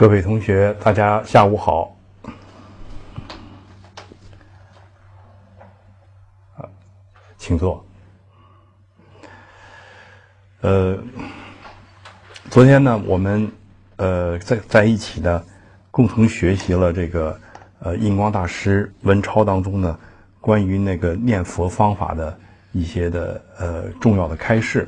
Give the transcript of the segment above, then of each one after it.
各位同学，大家下午好。请坐。昨天呢，我们在一起呢，共同学习了这个印光大师文钞当中呢，关于那个念佛方法的一些的重要的开示。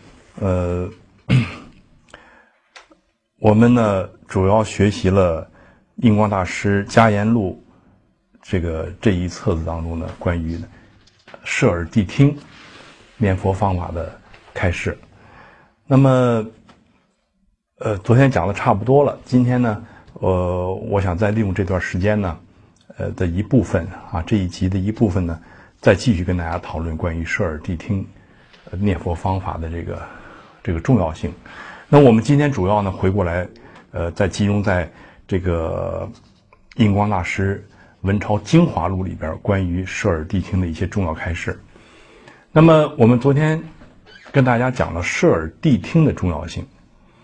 我们呢主要学习了印光大师家言录这一册子当中呢，关于摄耳谛听念佛方法的开示。那么昨天讲的差不多了，今天呢我想再利用这段时间呢的一部分啊，这一集的一部分呢，再继续跟大家讨论关于摄耳谛听念佛方法的这个重要性。那我们今天主要呢回过来再集中在这个印光大师文钞精华录里边关于摄耳谛听的一些重要开示。那么我们昨天跟大家讲了摄耳谛听的重要性。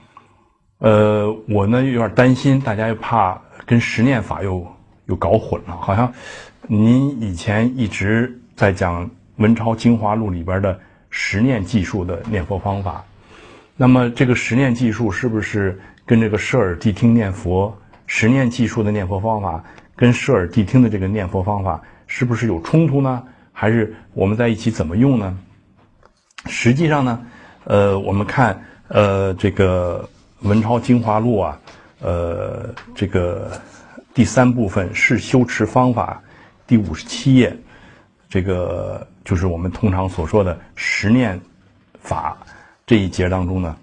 我呢有点担心大家又怕跟十念法又搞混了，好像您以前一直在讲文钞精华录里边的十念技术的念佛方法，那么这个十念技术是不是跟这个摄耳谛听念佛十念技术的念佛方法跟摄耳谛听的这个念佛方法是不是有冲突呢？还是我们在一起怎么用呢？实际上呢我们看这个文钞精华录啊，这个第三部分是修持方法第57页，这个就是我们通常所说的十念法这一节当中呢，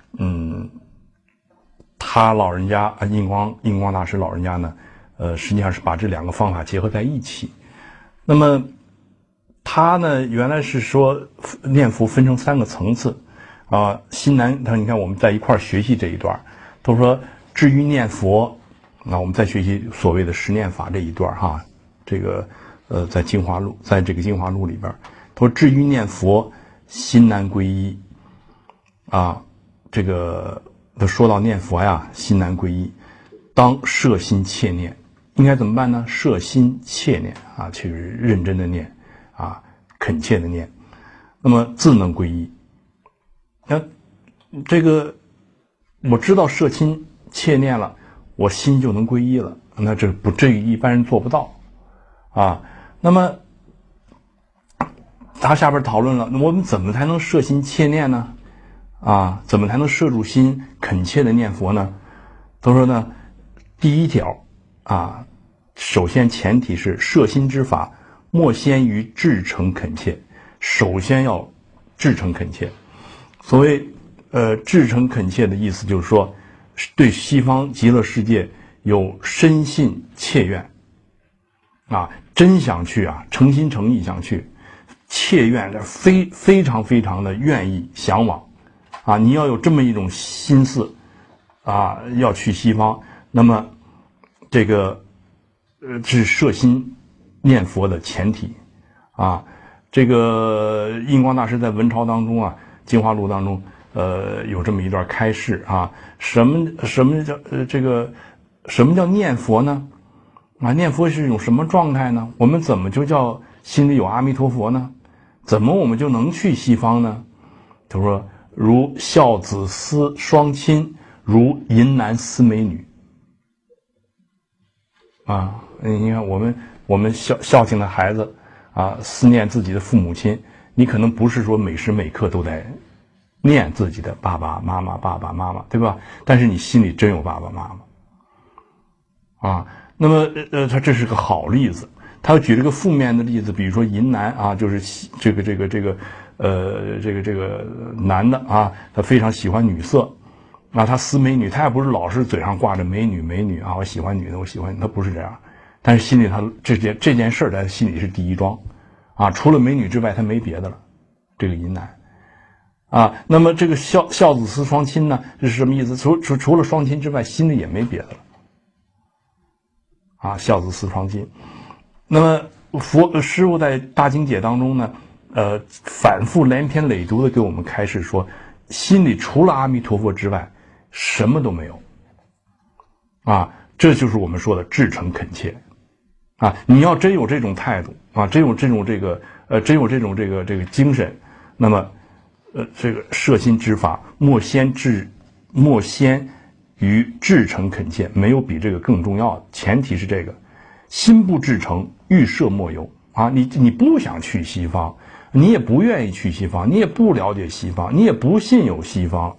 他老人家印光大师老人家呢，实际上是把这两个方法结合在一起。那么他呢原来是说念佛分成三个层次啊，新南他你看我们在一块学习这一段，都说至于念佛，那我们再学习所谓的十念法这一段哈，这个在这个精华录里边，他说至于念佛，心难归一啊，这个他说到念佛呀，心难归一，当摄心切念，应该怎么办呢？摄心切念啊，去认真的念啊，恳切的念，那么自能归一。那这个我知道摄心切念了，我心就能归一了，那这不至于一般人做不到啊。那么他下边讨论了，我们怎么才能摄心切念呢？啊，怎么才能摄住心恳切的念佛呢？他说呢，第一条啊，首先前提是摄心之法莫先于至诚恳切，首先要至诚恳切。所谓至诚恳切的意思就是说，对西方极乐世界有深信切愿啊，真想去啊，诚心诚意想去，切愿的非常非常的愿意向往啊，你要有这么一种心思啊，要去西方，那么这个是摄心念佛的前提啊。这个印光大师在文钞当中啊，精华录当中有这么一段开示啊，什么叫念佛呢？啊，念佛是一种什么状态呢？我们怎么就叫心里有阿弥陀佛呢？怎么我们就能去西方呢？他说如孝子思双亲，如淫男思美女啊。你看我们孝敬的孩子啊，思念自己的父母亲，你可能不是说每时每刻都在念自己的爸爸妈妈，对吧？但是你心里真有爸爸妈妈啊。那么他这是个好例子。他要举这个负面的例子，比如说淫男啊，就是这个男的啊，他非常喜欢女色啊，他思美女，他也不是老是嘴上挂着美女啊，我喜欢女的，我喜欢，他不是这样，但是心里他这件事在他心里是第一桩啊，除了美女之外他没别的了，这个淫男啊。那么这个孝子思双亲呢，这是什么意思？除了双亲之外，心里也没别的了啊，孝子思双亲。那么师父在大经解当中呢，反复连篇累牍的给我们开示说，心里除了阿弥陀佛之外，什么都没有。 这就是我们说的至诚恳切你要真有这种态度真有这种这个精神，那么这个摄心之法莫先于至诚恳切，没有比这个更重要的。前提是这个心不至诚，欲摄莫由你不想去西方，你也不愿意去西方，你也不了解西方，你也不信有西方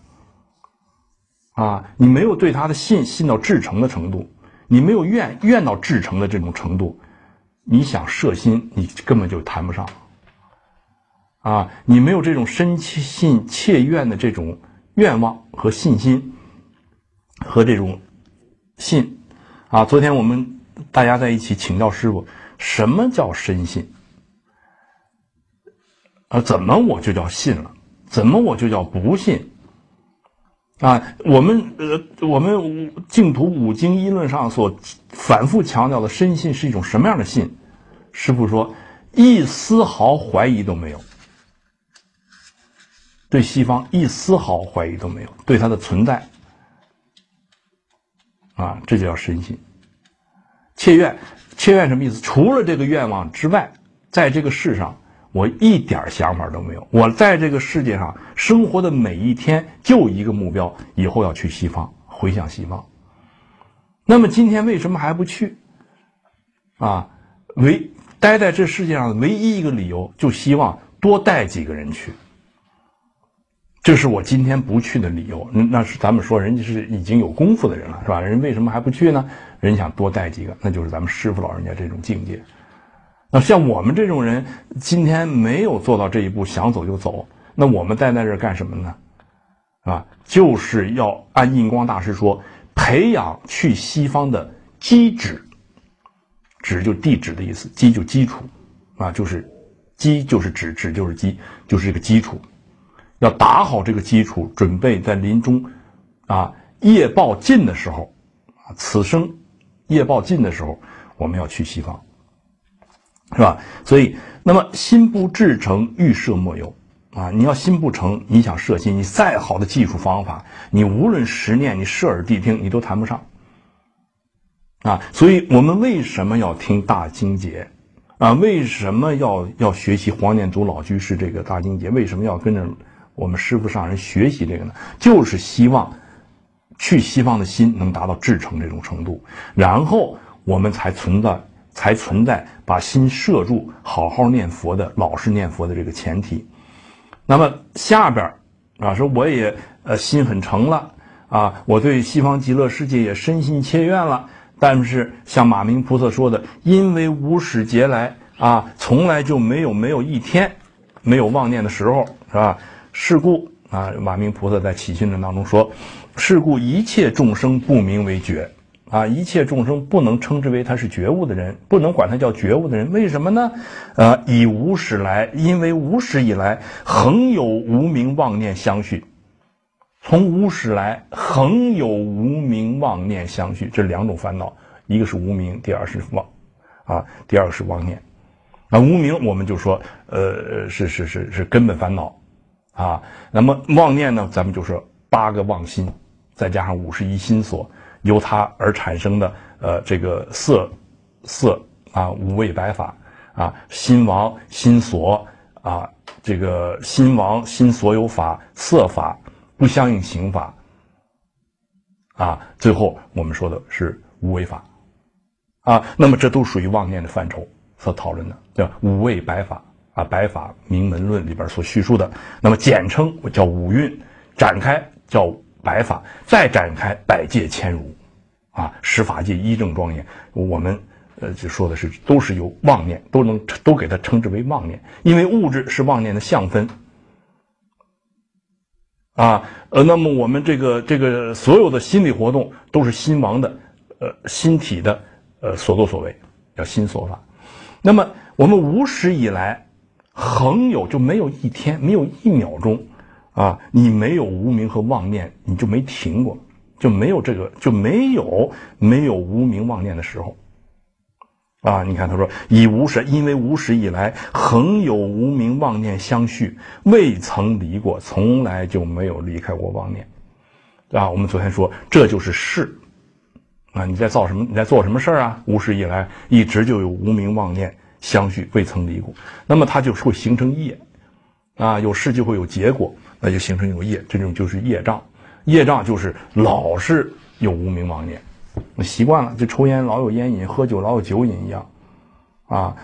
你没有对他的信到至诚的程度，你没有愿到至诚的这种程度，你想摄心你根本就谈不上你没有这种深信切愿的这种愿望和信心和这种信昨天我们大家在一起请教师傅，什么叫深信怎么我就叫信了，怎么我就叫不信我们净土五经一论上所反复强调的深信是一种什么样的信？师父说一丝毫怀疑都没有，对西方一丝毫怀疑都没有，对它的存在这就叫深信。切愿什么意思？除了这个愿望之外，在这个世上我一点想法都没有，我在这个世界上生活的每一天就一个目标，以后要去西方，回向西方。那么今天为什么还不去待在这世界上的唯一一个理由，就希望多带几个人去，这是我今天不去的理由。那是咱们说人家是已经有功夫的人了，是吧？人为什么还不去呢？人想多带几个，那就是咱们师父老人家这种境界。那像我们这种人今天没有做到这一步，想走就走，那我们待在这儿干什么呢？就是要按印光大师说，培养去西方的基址，址就地址的意思，基就基础就是基就是址，址就是基，就是这个基础。要打好这个基础，准备在临终业报尽的时候此生业报尽的时候，我们要去西方，是吧？所以那么心不至诚，欲摄莫由你要心不诚，你想摄心，你再好的技术方法，你无论十念，你摄耳谛听，你都谈不上所以我们为什么要听大经解为什么要学习黄念祖老居士这个大经解？为什么要跟着我们师父上人学习这个呢？就是希望去西方的心能达到至诚这种程度，然后我们才存在把心摄住，好好念佛的，老实念佛的这个前提。那么下边说我也心很诚了我对西方极乐世界也深信切愿了，但是像马明菩萨说的，因为无始劫来从来就没有一天没有妄念的时候，是吧？是故马明菩萨在起信论当中说，是故一切众生不名为觉一切众生不能称之为他是觉悟的人，不能管他叫觉悟的人。为什么呢？以无始来，因为无始以来恒有无明妄念相续，从无始来恒有无明妄念相续，这两种烦恼，一个是无明，第二是第二个是妄念无明我们就说是根本烦恼那么妄念呢，咱们就说8个妄心，再加上51心所，由它而产生的这个色五味百法心王心所这个心王心所有法，色法不相应行法最后我们说的是无为法那么这都属于妄念的范畴所讨论的，叫五味百法百法明门论里边所叙述的，那么简称叫五蕴，展开叫百法，再展开百界千如十法界一正庄严。我们就说的是都是由妄念，都给它称之为妄念，因为物质是妄念的相分那么我们这个所有的心理活动都是心王的心体的所作所为，叫心所法。那么我们无始以来恒有，就没有一天，没有1秒钟你没有无明和妄念，你就没停过，就没有这个，就没有无明妄念的时候你看他说以无始，因为无始以来恒有无明妄念相续，未曾离过，从来就没有离开过妄念我们昨天说这就是事啊，你在做什么事儿啊？无始以来一直就有无明妄念相续，未曾离故。那么它就会形成业啊，有事就会有结果，那就形成有业，这种就是业障。业障就是老是有无明妄念，习惯了，就抽烟老有烟瘾，喝酒老有酒瘾一样啊。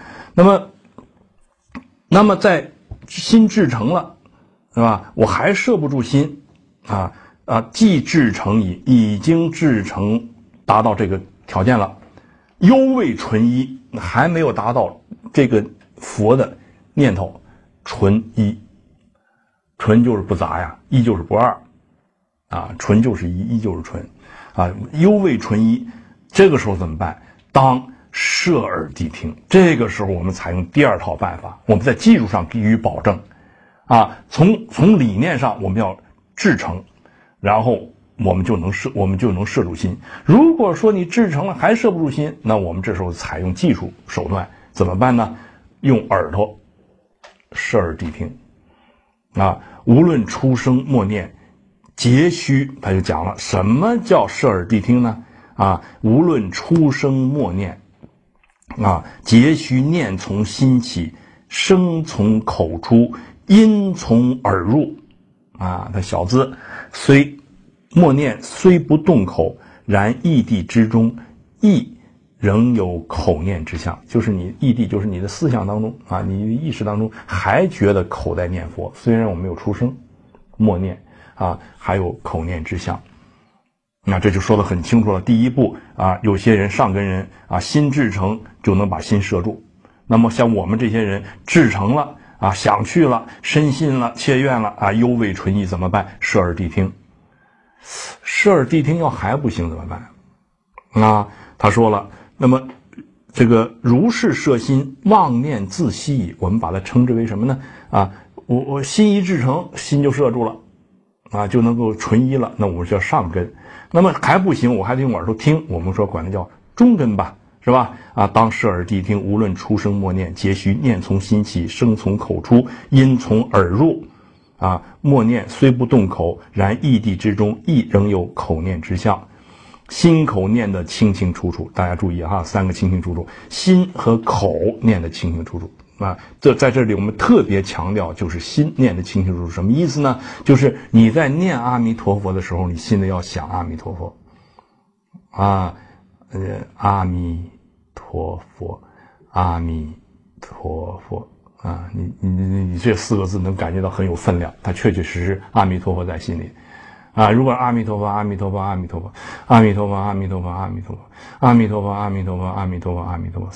那么在心至诚了，是吧？我还摄不住心既至诚已经至诚，达到这个条件了，犹未纯一，还没有达到这个佛的念头纯一。纯就是不杂呀，一就是不二啊，纯就是一，一就是纯啊，犹未纯一。这个时候怎么办？当摄耳谛听。这个时候我们采用第二套办法，我们在技术上给予保证啊，从理念上我们要至诚，然后我们就能摄住心。如果说你至诚了还摄不住心，那我们这时候采用技术手段怎么办呢？用耳朵摄耳谛听啊，无论出生默念皆须。他就讲了什么叫摄耳谛听呢？啊，无论出生默念啊，皆须念从心起，声从口出，音从耳入啊。他小字虽默念虽不动口，然意地之中，意仍有口念之相。就是你意地，就是你的思想当中啊，你的意识当中还觉得口在念佛，虽然我没有出声默念啊，还有口念之相。那这就说得很清楚了。第一步啊，有些人上根人啊，心至诚就能把心摄住。那么像我们这些人至诚了啊，想去了，深信了，切愿了啊，犹未纯一怎么办？摄耳谛听。摄耳谛听要还不行怎么办？啊，他说了，那么这个如是摄心，妄念自息矣。我们把它称之为什么呢？啊，我心一至诚，心就摄住了啊，就能够纯一了。那我们叫上根。那么还不行，我还得用耳朵听，我们说管它叫中根吧，是吧？啊，当摄耳谛听，无论出声默念，皆须念从心起，声从口出，音从耳入。啊，默念虽不动口，然意地之中，意仍有口念之相。心口念得清清楚楚，大家注意哈，三个清清楚楚，心和口念得清清楚楚啊。在这里我们特别强调，就是心念得清清楚楚，什么意思呢？就是你在念阿弥陀佛的时候，你心里要想阿弥陀佛啊，阿弥陀佛，阿弥陀佛啊，你这四个字能感觉到很有分量，它确确实实阿弥陀佛在心里。啊，如果阿弥陀佛，阿弥陀佛，阿弥陀佛，阿弥陀佛，阿弥陀佛，阿弥陀佛，阿弥陀佛，阿弥陀佛，阿弥陀佛，阿弥陀佛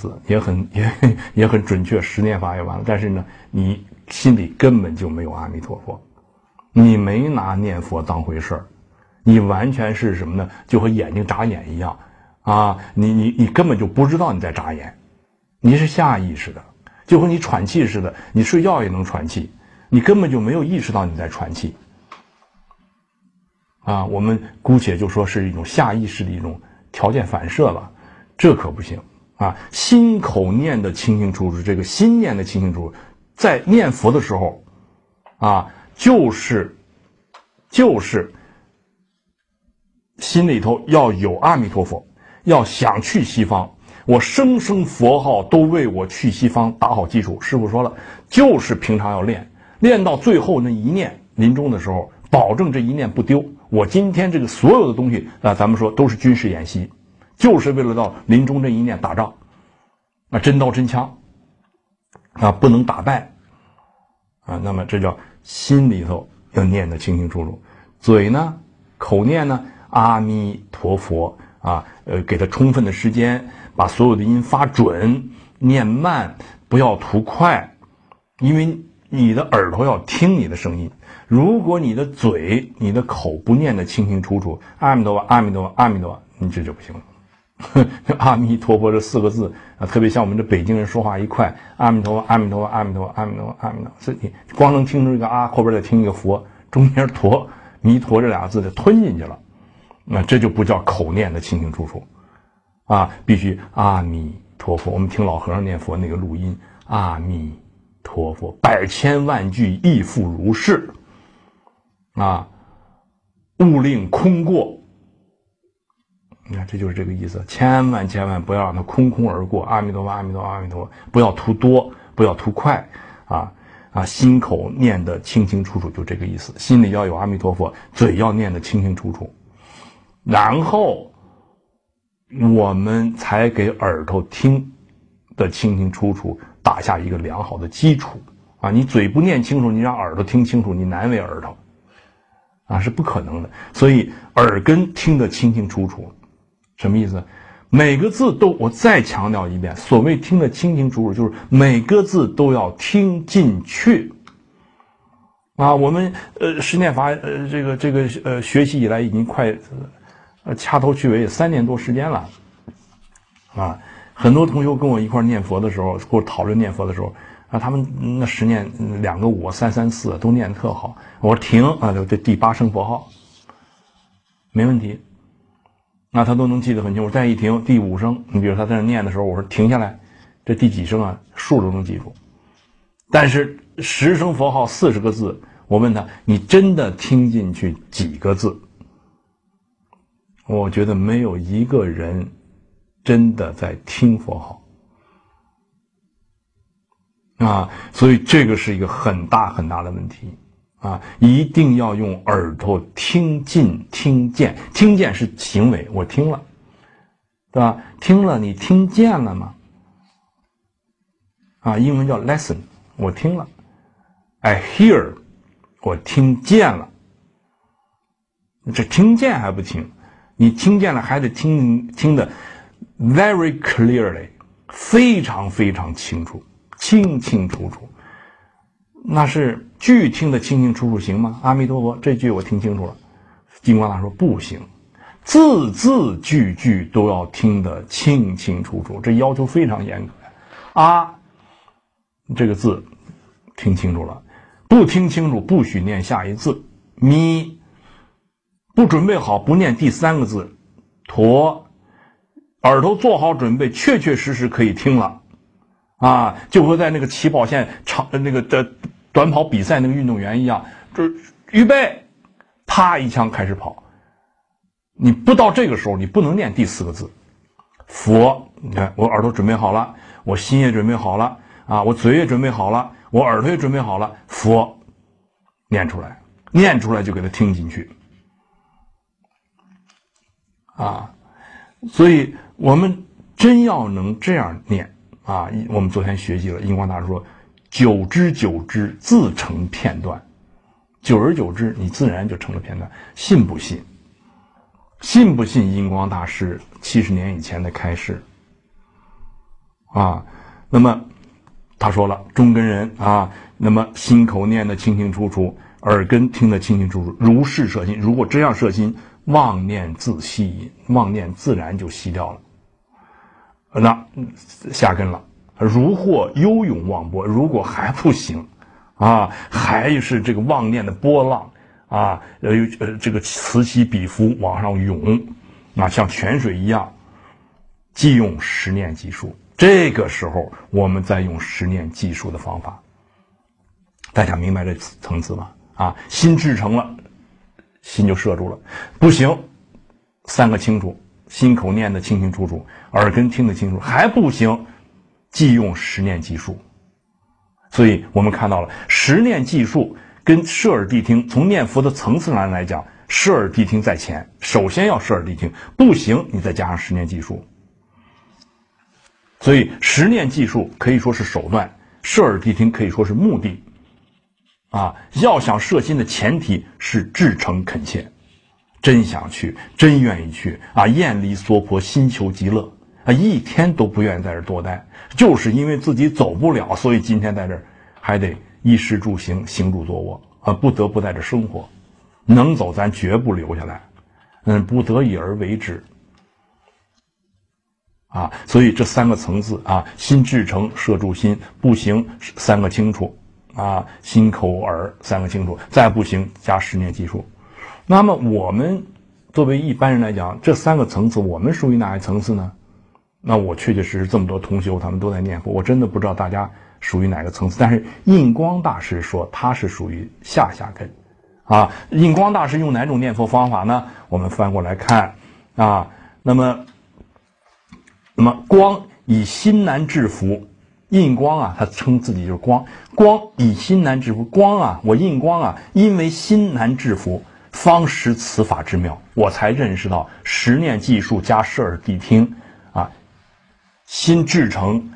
，334也很准确，十念法也完了。但是呢，你心里根本就没有阿弥陀佛，你没拿念佛当回事儿，你完全是什么呢？就和眼睛眨眼一样啊，你根本就不知道你在眨眼，你是下意识的，就和你喘气似的，你睡觉也能喘气，你根本就没有意识到你在喘气。啊，我们姑且就说是一种下意识的一种条件反射了，这可不行啊！心口念的清清楚楚，这个心念的清清楚楚，在念佛的时候，啊，就是心里头要有阿弥陀佛，要想去西方，我声声佛号都为我去西方打好基础。师父说了，就是平常要练到最后那一念，临终的时候保证这一念不丢。我今天这个所有的东西啊，咱们说都是军事演习，就是为了到临终这一念打仗啊，真刀真枪啊，不能打败啊。那么这叫心里头要念得清清楚楚，嘴呢，口念呢，阿弥陀佛啊，给他充分的时间，把所有的音发准，念慢，不要图快，因为你的耳朵要听你的声音。如果你的嘴、你的口不念得清清楚楚，阿弥陀佛，阿弥陀佛，阿弥陀佛，你这就不行了。阿弥陀佛这四个字啊，特别像我们这北京人说话一快，阿弥陀佛，阿弥陀佛，阿弥陀佛，阿弥陀佛，阿弥陀佛，所以你光能听出一个啊，后边再听一个佛，中间陀、弥陀这俩字就吞进去了，那这就不叫口念得清清楚楚啊，必须阿弥陀佛。我们听老和尚念佛那个录音，阿弥陀佛，百千万句亦复如是。啊，勿令空过你看，这就是这个意思，千万不要让它空空而过。阿弥陀佛，阿弥陀佛，阿弥陀佛，不要图多，不要图快，心口念得清清楚楚，就这个意思。心里要有阿弥陀佛，嘴要念得清清楚楚，然后我们才给耳朵听得清清楚楚打下一个良好的基础你嘴不念清楚，你让耳朵听清楚，你难为耳朵是不可能的。所以耳根听得清清楚楚，什么意思？每个字都，我再强调一遍，所谓听得清清楚楚，就是每个字都要听进去我们十念法学习以来已经快掐头去尾3年多时间了很多同学跟我一块念佛的时候，或者讨论念佛的时候他们那10念2个5 3 3 4都念得特好，我说停这第8声佛号没问题，他都能记得很清楚。再一停第5声，你比如他在那念的时候，我说停下来，这第几声数都能记住。但是10声佛号40个字，我问他，你真的听进去几个字？我觉得没有一个人真的在听佛号所以这个是一个很大很大的问题一定要用耳朵听进听见。听见是行为，我听了，对吧？听了，你听见了吗？英文叫 lesson， 我听了。I hear， 我听见了。这听见还不行，你听见了还得听得 very clearly， 非常非常清楚，清清楚楚。那是句听得清清楚楚行吗？阿弥陀佛，这句我听清楚了。金光大师说不行，字字句句都要听得清清楚楚，这要求非常严格这个字听清楚了，不听清楚不许念下一字。咪不准备好不念第3个字。陀耳朵做好准备，确确实实可以听了就和在那个起跑线短跑比赛那个运动员一样，这预备，啪一枪开始跑。你不到这个时候，你不能念第4个字。佛，你看我耳朵准备好了，我心也准备好了我嘴也准备好了，我耳朵也准备好了，佛念出来，念出来就给它听进去所以我们真要能这样念我们昨天学习了，印光大师说久之久之自成片段，久而久之你自然就成了片段。信不信？信不信印光大师70年以前的开示那么他说了，中根人那么心口念得清清楚楚，耳根听得清清楚楚，如是摄心。如果这样摄心，妄念自息矣，妄念自然就息掉了。那下根了，如或悠涌妄波，如果还不行还是这个妄念的波浪这个此起彼伏往上涌像泉水一样，即用10念计数。这个时候我们再用10念计数的方法。大家明白这层次吗？心至诚了，心就摄住了。不行，3个清楚，心口念得清清楚楚，耳根听得清楚，还不行，即用10念计数。所以我们看到了10念计数跟摄耳谛听，从念佛的层次上来讲，摄耳谛听在前，首先要摄耳谛听，不行你再加上10念计数。所以10念计数可以说是手段，摄耳谛听可以说是目的要想摄心的前提是至诚恳切，真想去，真愿意去厌离娑婆，心求极乐一天都不愿意在这儿多待，就是因为自己走不了，所以今天在这儿还得衣食住行，行住坐卧不得不在这生活。能走咱绝不留下来，不得已而为之所以这3个层次心至诚，摄住心，不行3个清楚心口耳3个清楚，再不行加10念计数。那么我们作为一般人来讲，这3个层次我们属于哪一层次呢？那我确确实实这么多同学他们都在念佛，我真的不知道大家属于哪个层次。但是印光大师说他是属于下根印光大师用哪种念佛方法呢？我们翻过来看那么光以心难制服，印光啊，他称自己就是光，光以心难制服，光啊，我印光啊，因为心难制服，方识此法之妙，我才认识到十念计数加摄耳谛听啊，心制成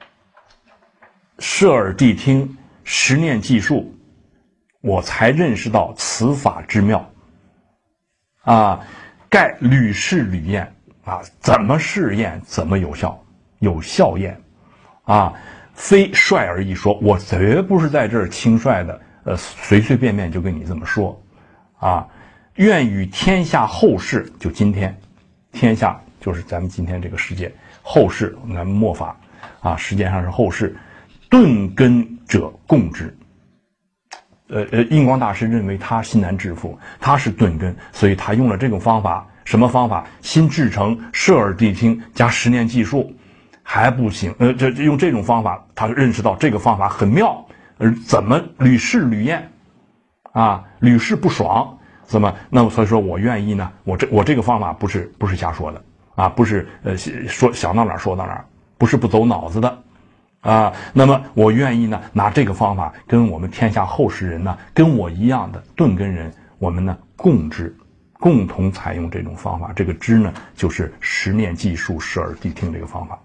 摄耳谛听十念计数，我才认识到此法之妙啊，盖屡试屡验啊，怎么试验怎么有效，有效验啊，非率而一说，我绝不是在这儿轻率的随随便便就跟你这么说啊，愿与天下后世，就今天，天下就是咱们今天这个世界，后世咱们末法啊，时间上是后世，顿根者共之。印光大师认为他心难制服，他是顿根，所以他用了这种方法。什么方法？心制成摄耳谛听加十念计数还不行，用这种方法，他认识到这个方法很妙，怎么屡试屡验啊，屡试不爽，怎么？那么所以说我愿意呢，我这个方法不是瞎说的啊，不是说想到哪儿说到哪儿，不是不走脑子的啊。那么我愿意呢，拿这个方法跟我们天下后世人呢，跟我一样的顿根人，我们呢共同采用这种方法。这个知呢，就是十念计数摄耳谛听这个方法。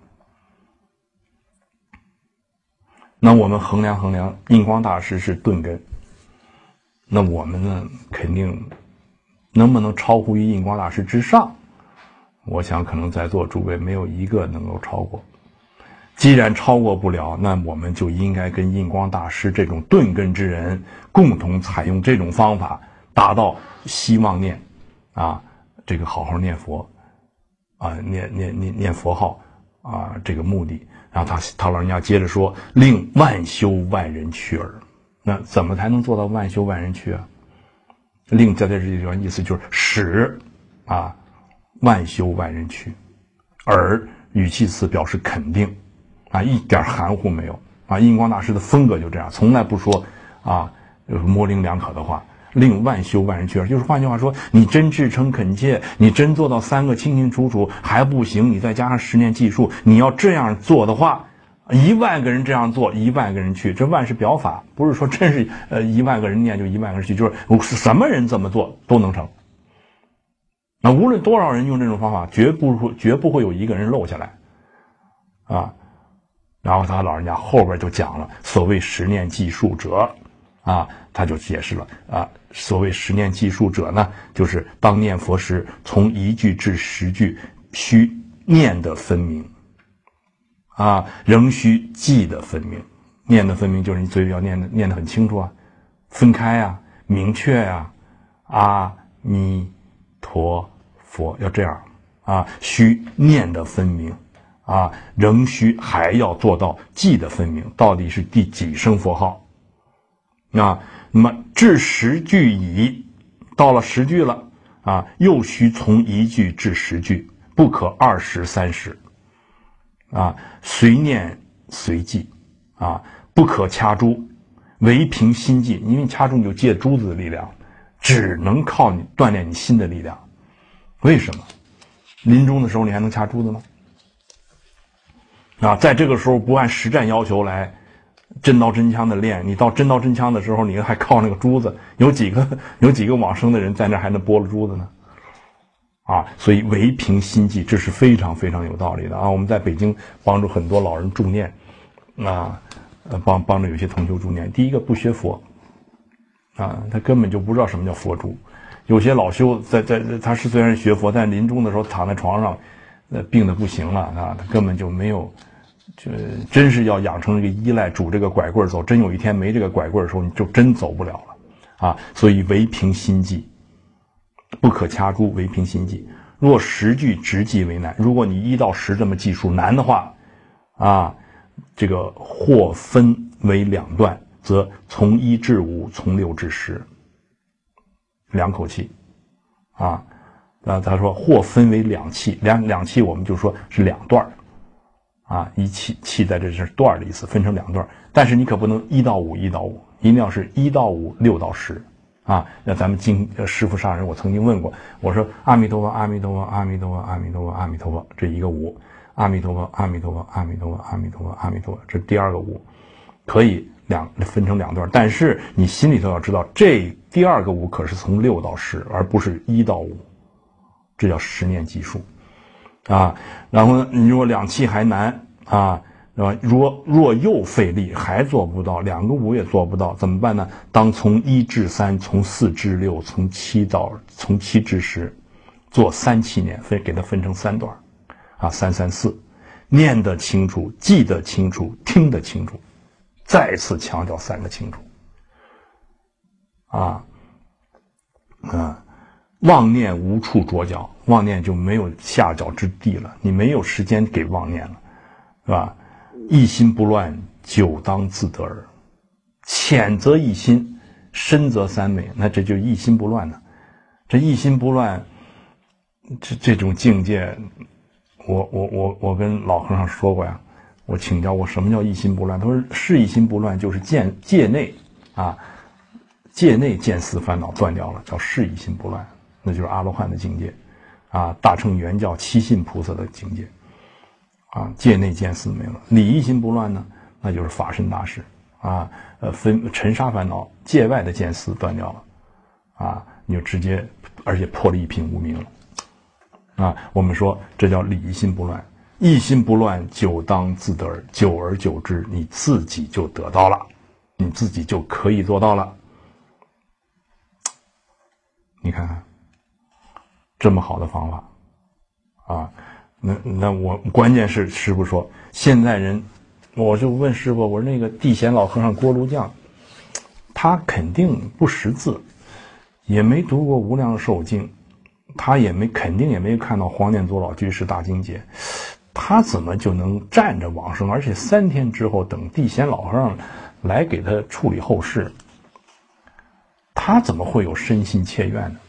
那我们衡量，印光大师是顿根，那我们呢，肯定能不能超乎于印光大师之上？我想可能在座诸位没有一个能够超过。既然超过不了，那我们就应该跟印光大师这种顿根之人共同采用这种方法，达到希望念啊，这个好好念佛啊，念佛号啊，这个目的。然后他老人家接着说，令万修万人去耳。那怎么才能做到万修万人去啊？令在这地方意思就是使啊万修万人去，耳语气词表示肯定啊，一点含糊没有啊。印光大师的风格就这样，从来不说啊模棱两可的话。令万修万人去耳，就是换句话说，你真至诚恳切，你真做到三个清清楚楚还不行，你再加上十念计数，你要这样做的话，10000个人这样做，10000个人去，这万是表法，不是说真是10000个人念就10000个人去，就是什么人怎么做都能成。那无论多少人用这种方法，绝不会有一个人漏下来啊。然后他老人家后边就讲了，所谓十念计数者啊，他就解释了啊，所谓十念计数者呢，就是当念佛时，从1句至10句，须念的分明啊，仍需记的分明。念的分明就是你嘴里要念的很清楚啊，分开啊，明确啊，阿弥陀佛要这样啊，需念的分明啊，仍需还要做到记的分明，到底是第几声佛号啊？那么至10句已，到了10句了啊，又需从1句至10句，不可20、30啊，随念随记啊，不可掐珠，唯凭心记。因为掐珠你就借珠子的力量，只能靠你锻炼你心的力量。为什么？临终的时候你还能掐珠子吗？啊，在这个时候不按实战要求来真刀真枪的练，你到真刀真枪的时候，你还靠那个珠子，有几个往生的人在那还能拨了珠子呢？啊，所以唯凭心记，这是非常非常有道理的啊！我们在北京帮助很多老人助念，啊，帮助有些同修助念。第一个不学佛，啊，他根本就不知道什么叫佛珠。有些老修他虽然是学佛，但临终的时候躺在床上，病得不行了啊，他根本就没有，就真是要养成这个依赖，拄这个拐棍走。真有一天没这个拐棍的时候，你就真走不了了啊！所以唯凭心记。不可掐珠，唯凭心记。若10句直记为难，如果你1到10这么计数难的话，啊，这个或分为2段，则从1至5，从6至10，2口气，啊，他说或分为2气，两气我们就说是2段，啊，一气在这是段的意思，分成2段，但是你可不能1到5，1到5，一定要是1到5，6到10。 啊。那咱们师父上人，我曾经问过，我说阿弥陀佛，阿弥陀佛，阿弥陀佛，阿弥陀佛，阿弥陀佛，这一个五，阿弥陀佛，阿弥陀佛，阿弥陀佛，阿弥陀佛，阿弥陀佛，这第二个五，可以分成两段，但是你心里头要知道，这第二个五可是从6到10，而不是1到5，这叫10念计数啊。然后呢，你如果2气还难啊，若又费力还做不到，2个5也做不到，怎么办呢？当从1至3，从4至6，从7至10，做3气念，给它分成3段啊，3、3、4，念得清楚，记得清楚，听得清楚，再次强调3个清楚啊。妄念无处着脚，妄念就没有下脚之地了，你没有时间给妄念了，是吧？一心不乱，久当自得耳。浅则一心，深则三昧，那这就一心不乱呢。这一心不乱，这种境界，我跟老和尚说过呀，我请教过什么叫一心不乱，他说是一心不乱，就是界内啊，界内见思烦恼断掉了，叫是一心不乱，那就是阿罗汉的境界啊，大乘圆教七信菩萨的境界啊，界内见思没有了。理一心不乱呢，那就是法身大士啊，尘沙烦恼界外的见思断掉了啊，你就直接而且破了一品无明了啊。我们说这叫理一心不乱，一心不乱，久当自得耳，久而久之，你自己就得到了，你自己就可以做到了。你看看这么好的方法啊，那我关键是师父说现在人，我就问师父，我说那个地贤老和尚锅炉匠，他肯定不识字，也没读过无量寿经，他肯定也没看到黄念祖老居士大经解，他怎么就能站着往生？而且3天之后，等地贤老和尚来给他处理后事，他怎么会有身心切愿呢？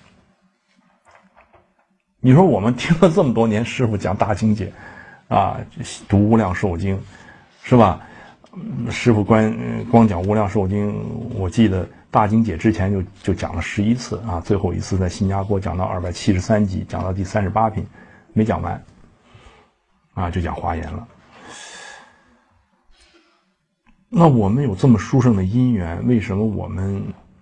你说我们听了这么多年师父讲大经解啊，读无量寿经，是吧？师父光讲无量寿经，我记得大经解之前就讲了11次啊，最后一次在新加坡讲到273集，讲到第38品没讲完啊，就讲华严了。那我们有这么殊胜的因缘，为什么我们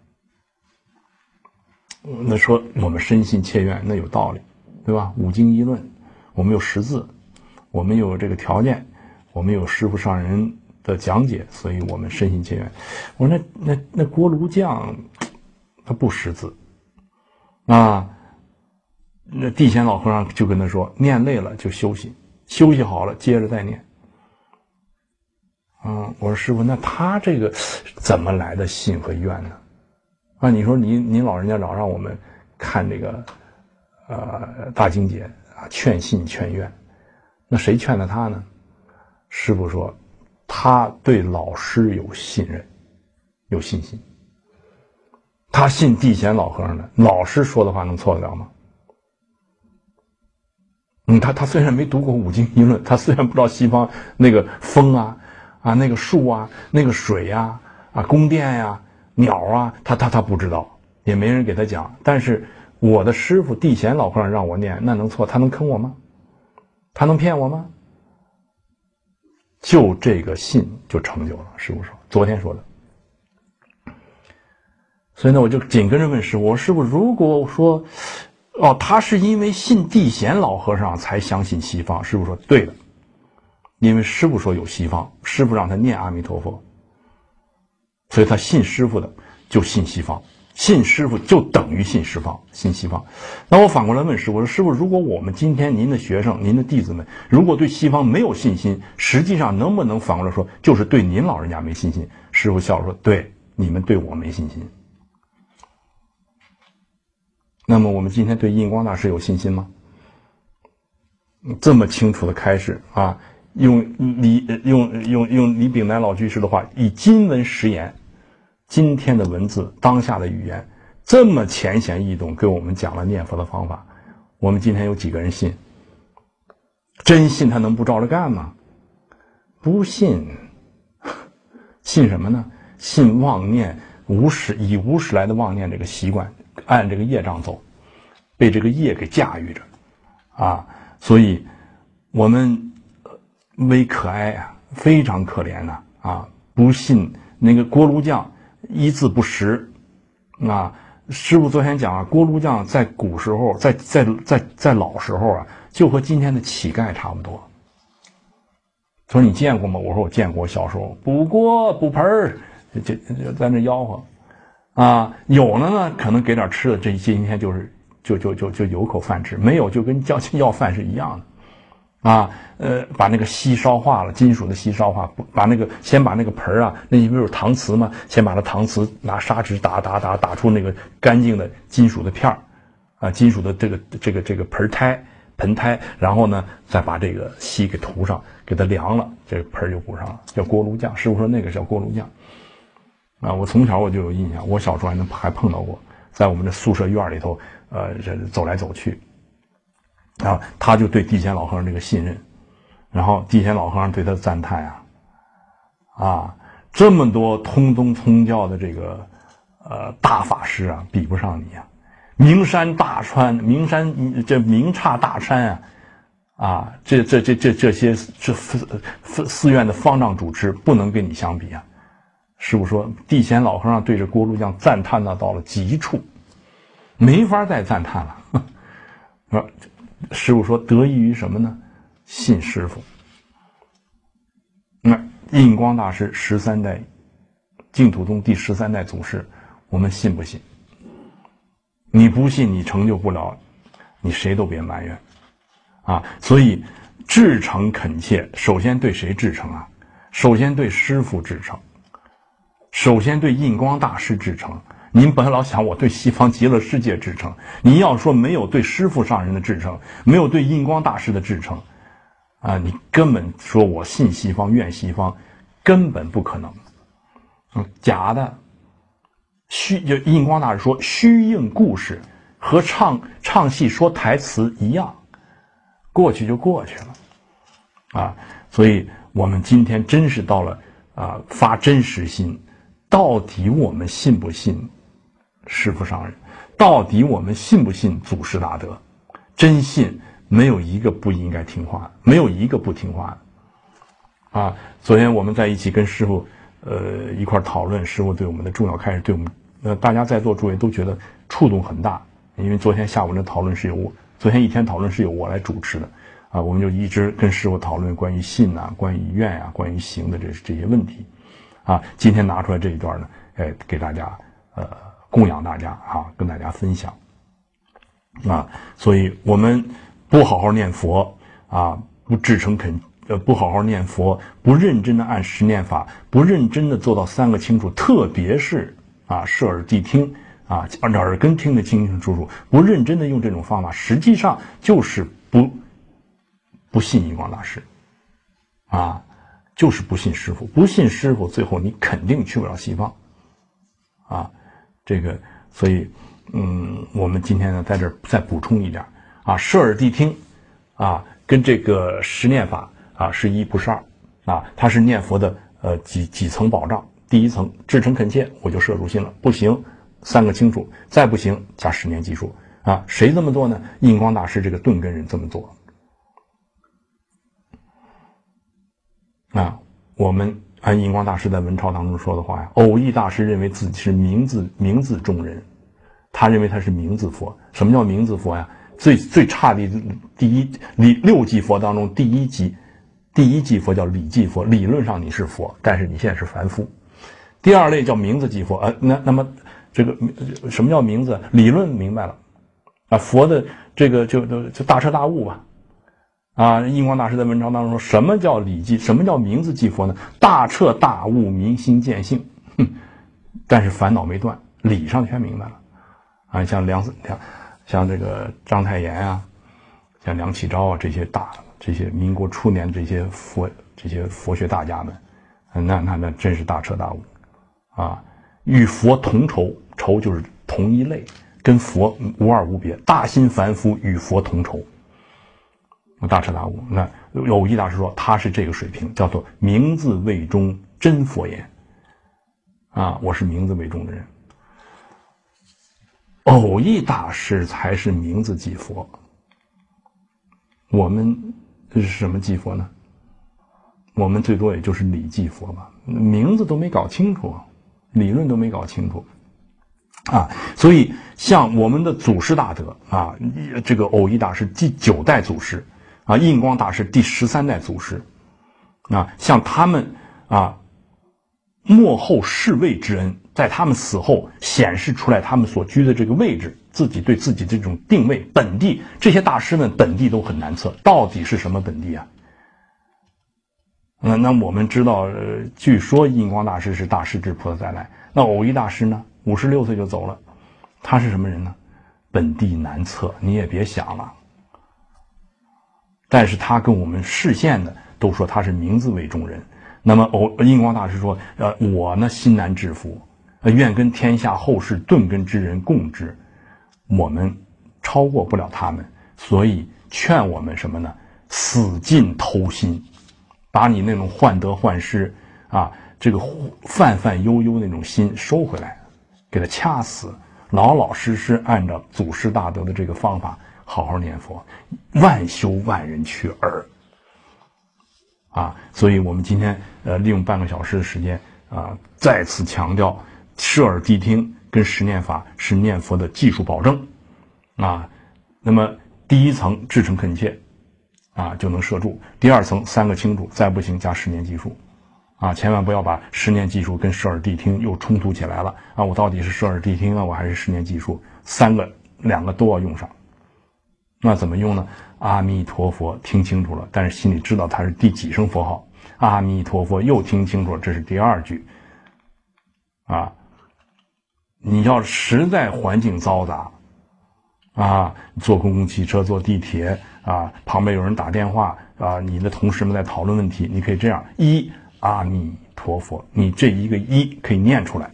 那说我们深信切愿，那有道理，对吧？五经一论，我们有识字，我们有这个条件，我们有师父上人的讲解，所以我们深信切愿。我说那锅炉匠他不识字啊，那地贤老和尚就跟他说，念累了就休息，休息好了接着再念。我说师父，那他这个怎么来的信和愿呢？啊，你说您老人家老让我们看这个大经解啊，劝信劝愿，那谁劝的他呢？师父说他对老师有信任，有信心，他信地贤老和尚的，老师说的话能错得了吗？他虽然没读过五经一论，他虽然不知道西方那个风啊那个树啊那个水啊宫殿呀鸟啊，他不知道，也没人给他讲。但是我的师父地贤老和尚让我念，那能错？他能坑我吗？他能骗我吗？就这个信就成就了。师父说，昨天说的。所以呢，我就紧跟着问师父，我师父，如果说他是因为信地贤老和尚才相信西方，师父说对的，因为师父说有西方，师父让他念阿弥陀佛，所以他信师父的就信西方，信师父就等于信西方。那我反过来问师父，我说师父，如果我们今天您的学生您的弟子们如果对西方没有信心，实际上能不能反过来说就是对您老人家没信心？师父笑说，对，你们对我没信心。那么我们今天对印光大师有信心吗？这么清楚的开示啊，用李炳南老居士的话，以今文实言，今天的文字，当下的语言，这么浅显易懂，给我们讲了念佛的方法。我们今天有几个人信？真信他能不照着干吗？不信。信什么呢？信妄念以无始来的妄念这个习惯，按这个业障走，被这个业给驾驭着，啊，所以我们微可哀啊，非常可怜呐，啊，不信那个锅炉匠一字不识，啊，师父昨天讲啊，锅炉匠在古时候，在老时候啊，就和今天的乞丐差不多。他说你见过吗？我说我见过，我小时候补锅补盆儿，就在那吆喝，啊，有了呢，可能给点吃的，这今天就是就有口饭吃，没有就跟要饭是一样的，啊，把那个锡烧化了，金属的锡烧化，先把那个盆啊，那不是搪瓷吗？先把那搪瓷拿砂纸打出那个干净的金属的片儿，啊，金属的这个盆胎，然后呢，再把这个锡给涂上，给它凉了，这个盆就补上了，叫锅炉匠。师傅说那个叫锅炉匠，啊，我从小我就有印象，我小时候还碰到过，在我们的宿舍院里头，走来走去，啊，他就对地仙老和尚这个信任，然后地仙老和尚对他的赞叹啊，这么多通宗宗教的这个大法师啊，比不上你啊。名刹大川啊，这些寺院的方丈主持不能跟你相比啊。师父说，地仙老和尚对着锅炉匠赞叹到了极处，没法再赞叹了。师父说，得益于什么呢？信师父。那印光大师13代净土宗第13代祖师，我们信不信？你不信，你成就不了，你谁都别埋怨，啊！所以至诚恳切，首先对谁至诚啊？首先对师父至诚，首先对印光大师至诚。您本来老想我对西方极乐世界至诚，你要说没有对师父上人的至诚，没有对印光大师的至诚，啊，你根本说我信西方愿西方，根本不可能，假的。就印光大师说，虚应故事和唱戏说台词一样，过去就过去了，啊，所以我们今天真是到了发真实心，到底我们信不信师父上人？到底我们信不信祖师大德？真信，没有一个不应该听话，没有一个不听话的，啊！昨天我们在一起跟师父一块讨论师父对我们的重要开示，对我们大家在座诸位都觉得触动很大，因为昨天下午的讨论昨天一天讨论是由我来主持的，啊，我们就一直跟师父讨论关于信啊、关于愿啊、关于行的这些问题，啊，今天拿出来这一段呢，给大家供养大家啊，跟大家分享，啊，所以我们不好好念佛啊，不至诚恳。不好好念佛，不认真的按十念法，不认真的做到3个清楚，特别是摄耳谛听啊，耳根听得清清楚楚，不认真的用这种方法，实际上就是不信印光大师，啊，就是不信师父，不信师父，最后你肯定去不了西方，啊，这个，所以，我们今天呢，在这儿再补充一点啊，摄耳谛听啊，跟这个十念法。啊，是1不是2，啊，它是念佛的几层保障。第一层，至诚恳切，我就摄入心了，不行，3个清楚，再不行加10年计数啊。谁这么做呢？印光大师这个顿根人这么做。啊，我们按印光大师在文钞当中说的话呀，偶益大师认为自己是名字中人，他认为他是名字佛。什么叫名字佛呀？最差的6级佛当中第一级佛叫理记佛，理论上你是佛，但是你现在是凡夫。第2类叫名字即佛，那么这个什么叫名字？理论明白了，啊，佛的这个就大彻大悟吧，啊，印光大师在文章当中说，什么叫理记？什么叫名字即佛呢？大彻大悟，明心见性，但是烦恼没断，理上全明白了，啊，像这个章太炎啊，像梁启超啊，这些民国初年这些佛学大家们，那真是大彻大悟啊！与佛同酬就是同一类，跟佛无二无别，大心凡夫与佛同酬，大彻大悟。那有一大师说他是这个水平，叫做名字位中真佛言啊，我是名字为重的人。偶益大师才是名字即佛。我们是什么即佛呢？我们最多也就是理即佛吧，名字都没搞清楚，理论都没搞清楚啊。所以像我们的祖师大德啊，这个偶益大师第9代祖师啊，印光大师第13代祖师啊，像他们啊，末后侍卫之恩，在他们死后显示出来他们所居的这个位置，自己对自己这种定位本地，这些大师们本地都很难测，到底是什么本地啊？那我们知道，据说印光大师是大势至菩萨再来，那偶益大师呢，56岁就走了，他是什么人呢？本地难测，你也别想了。但是他跟我们示现的都说他是名字为重人。那么印光大师说，我呢心难制服，愿跟天下后世顿根之人共之。我们超过不了他们，所以劝我们什么呢？死尽偷心，把你那种患得患失啊，这个泛泛悠悠那种心收回来，给它掐死，老老实实按照祖师大德的这个方法好好念佛，万修万人去耳。啊，所以我们今天利用半个小时的时间啊，再次强调摄耳谛听跟十念法是念佛的技术保证啊。那么第一层至诚恳切啊就能摄住，第二层3个清楚，再不行加10念计数啊，千万不要把10念计数跟摄耳谛听又冲突起来了啊！我到底是摄耳谛听啊，我还是10念计数？2个都要用上。那怎么用呢？阿弥陀佛听清楚了，但是心里知道它是第几声佛号。阿弥陀佛又听清楚了，这是第2句啊。你要实在环境嘈杂啊，坐公共汽车坐地铁啊，旁边有人打电话啊，你的同事们在讨论问题，你可以这样：一阿弥陀佛，你这一个一可以念出来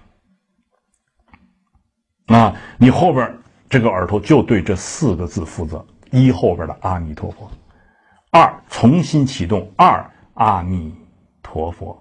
啊，你后边这个耳朵就对这4个字负责，一后边的阿弥陀佛。2重新启动，2阿弥陀佛。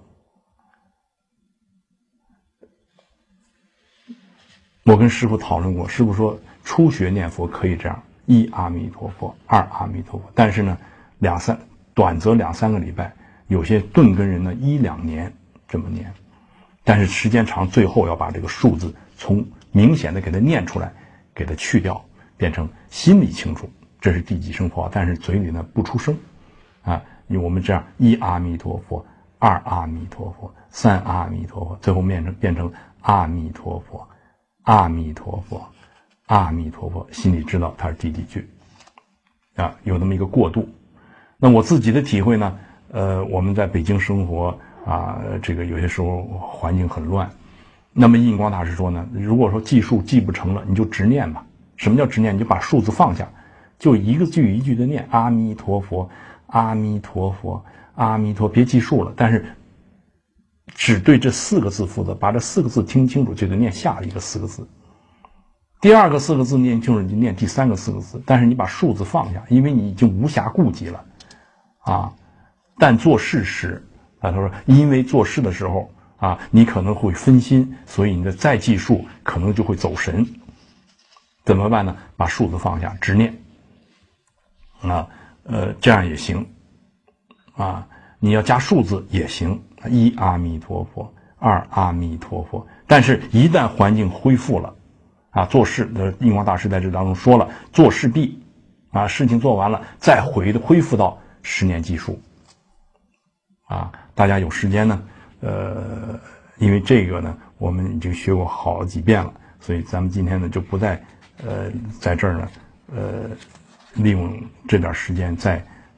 我跟师父讨论过，师父说初学念佛可以这样，一阿弥陀佛，2阿弥陀佛。但是呢，短则2-3个礼拜，有些顿根人呢1-2年这么念，但是时间长，最后要把这个数字从明显的给它念出来，给它去掉，变成心里清楚这是第几声佛号，但是嘴里呢不出声啊。我们这样一阿弥陀佛，2阿弥陀佛，3阿弥陀佛，最后变成阿弥陀佛，阿弥陀佛，阿弥陀佛，心里知道它是第几句啊，有那么一个过渡。那我自己的体会呢，我们在北京生活啊，这个有些时候环境很乱。那么印光大师说呢，如果说记数记不成了，你就直念吧。什么叫直念？你就把数字放下，就一个句一句的念阿弥陀佛，阿弥陀佛，阿弥陀，别记数了，但是只对这4个字负责，把这4个字听清楚，就得念下一个4个字。第2个4个字念清楚，你就念第3个4个字，但是你把数字放下，因为你已经无暇顾及了啊。但做事时啊，他说因为做事的时候啊，你可能会分心，所以你的再计数可能就会走神。怎么办呢？把数字放下，直念啊，这样也行啊。你要加数字也行，一阿弥陀佛，2阿弥陀佛。但是，一旦环境恢复了啊，做事的印光大师在这当中说了，做事毕啊，事情做完了，再恢复到10念计数啊。大家有时间呢，因为这个呢，我们已经学过好几遍了，所以咱们今天呢就不再在这儿呢利用这点时间再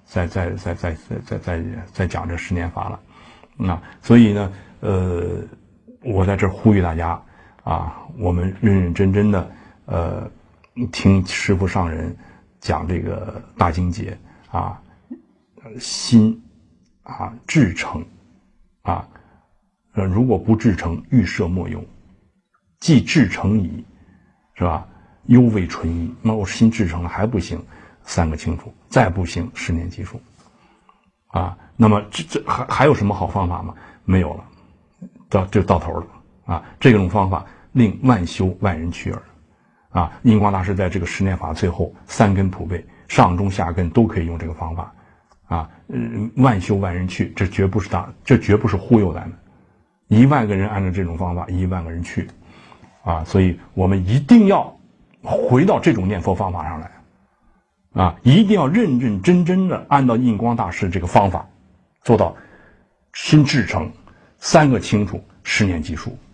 讲这10念法了。那所以呢我在这儿呼吁大家啊，我们认认真真的听师父上人讲这个大经解啊，心啊至诚啊，如果不至诚，欲摄莫用。既至诚矣，是吧？犹未纯矣。那我心至诚了还不行，3个清楚，再不行10念计数啊。那么这还有什么好方法吗？没有了，就到头了这种方法令万修万人去耳。印光大师在这个10念法最后3根普被，上中下根都可以用这个方法。万修万人去，这绝不是忽悠咱们。1万个人按照这种方法，1万个人去。所以我们一定要回到这种念佛方法上来。一定要认认真真的按照印光大师这个方法做到心至诚，3个清楚，10念计数。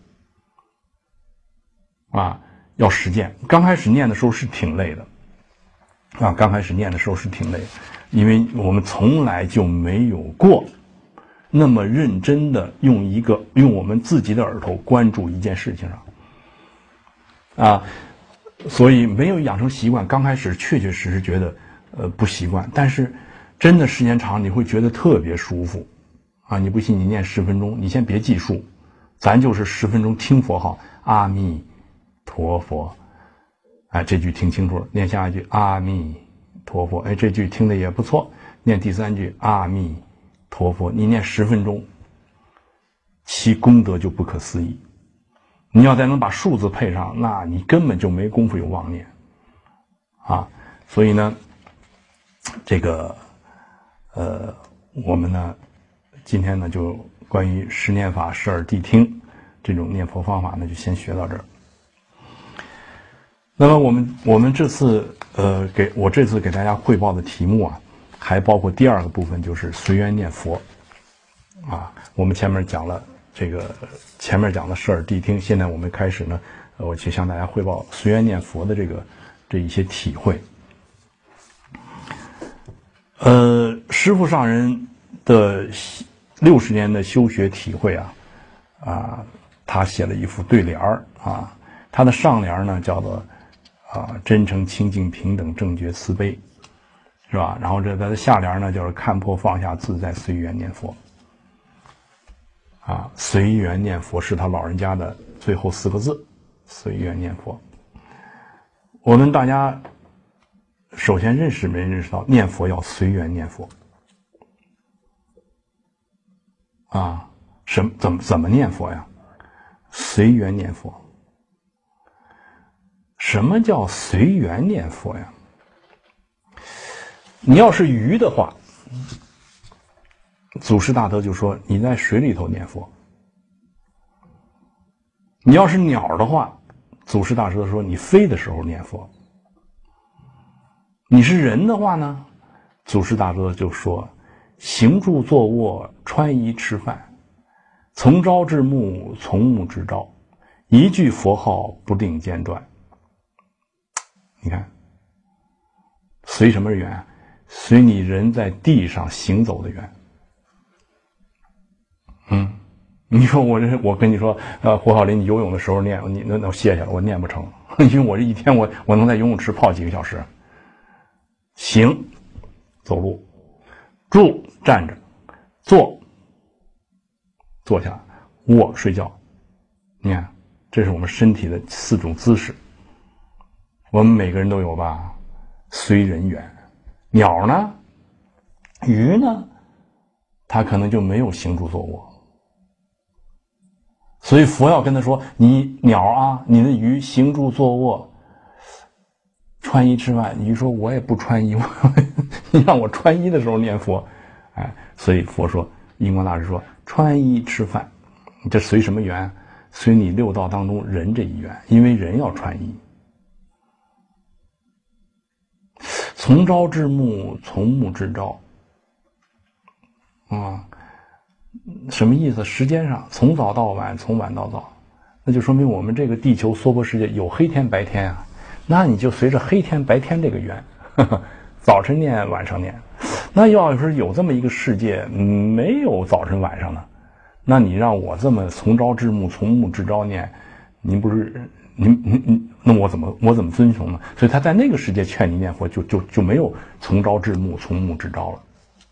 要实践。刚开始念的时候是挺累的。因为我们从来就没有过那么认真的用我们自己的耳朵关注一件事情上。所以没有养成习惯，刚开始确确实实觉得不习惯，但是真的时间长你会觉得特别舒服。你不信你念10分钟，你先别计数，咱就是10分钟听佛号，阿弥陀佛。这句听清楚了，念下一句阿弥陀佛。这句听的也不错，念第3句阿弥陀佛。你念10分钟，其功德就不可思议。你要再能把数字配上，那你根本就没功夫有妄念。所以呢，这个我们呢今天呢就关于10念法10耳谛听这种念佛方法呢就先学到这儿。那么我们这次给大家汇报的题目还包括第2个部分，就是随缘念佛。我们前面讲了10耳谛听，现在我们开始呢，我去向大家汇报随缘念佛的这一些体会。师父上人的60年的修学体会他写了一副对联他的上联呢叫做真诚清净平等正觉慈悲，是吧？然后他的下联呢就是看破放下自在随缘念佛。随缘念佛是他老人家的最后4个字，随缘念佛。我们大家首先认识没认识到念佛要随缘念佛怎么念佛呀？随缘念佛。什么叫随缘念佛呀？你要是鱼的话，祖师大德就说你在水里头念佛。你要是鸟的话，祖师大德说你飞的时候念佛。你是人的话呢，祖师大德就说行住坐卧穿衣吃饭，从朝至暮从暮至朝，一句佛号不定间断。你看随什么缘？随你人在地上行走的缘。你说我跟你说胡小林，你游泳的时候念，那我歇下了，我念不成，因为我这一天我能在游泳池泡几个小时。行走路，住站着，坐下，卧睡觉。你看这是我们身体的4种姿势，我们每个人都有吧？随人缘。鸟呢，鱼呢，它可能就没有行住坐卧。所以佛要跟他说，你鸟你的鱼行住坐卧，穿衣吃饭。鱼说我也不穿衣，你让我穿衣的时候念佛。所以佛说，印光大师说穿衣吃饭，这随什么缘？随你6道当中人这一缘，因为人要穿衣。从朝至暮从暮至朝什么意思？时间上从早到晚从晚到早，那就说明我们这个地球娑婆世界有黑天白天那你就随着黑天白天这个缘早晨念晚上念。那要是有这么一个世界没有早晨晚上呢，那你让我这么从朝至暮从暮至朝念，您不是那我怎么遵从呢？所以他在那个世界劝你念佛，就没有从朝至暮从暮至朝了，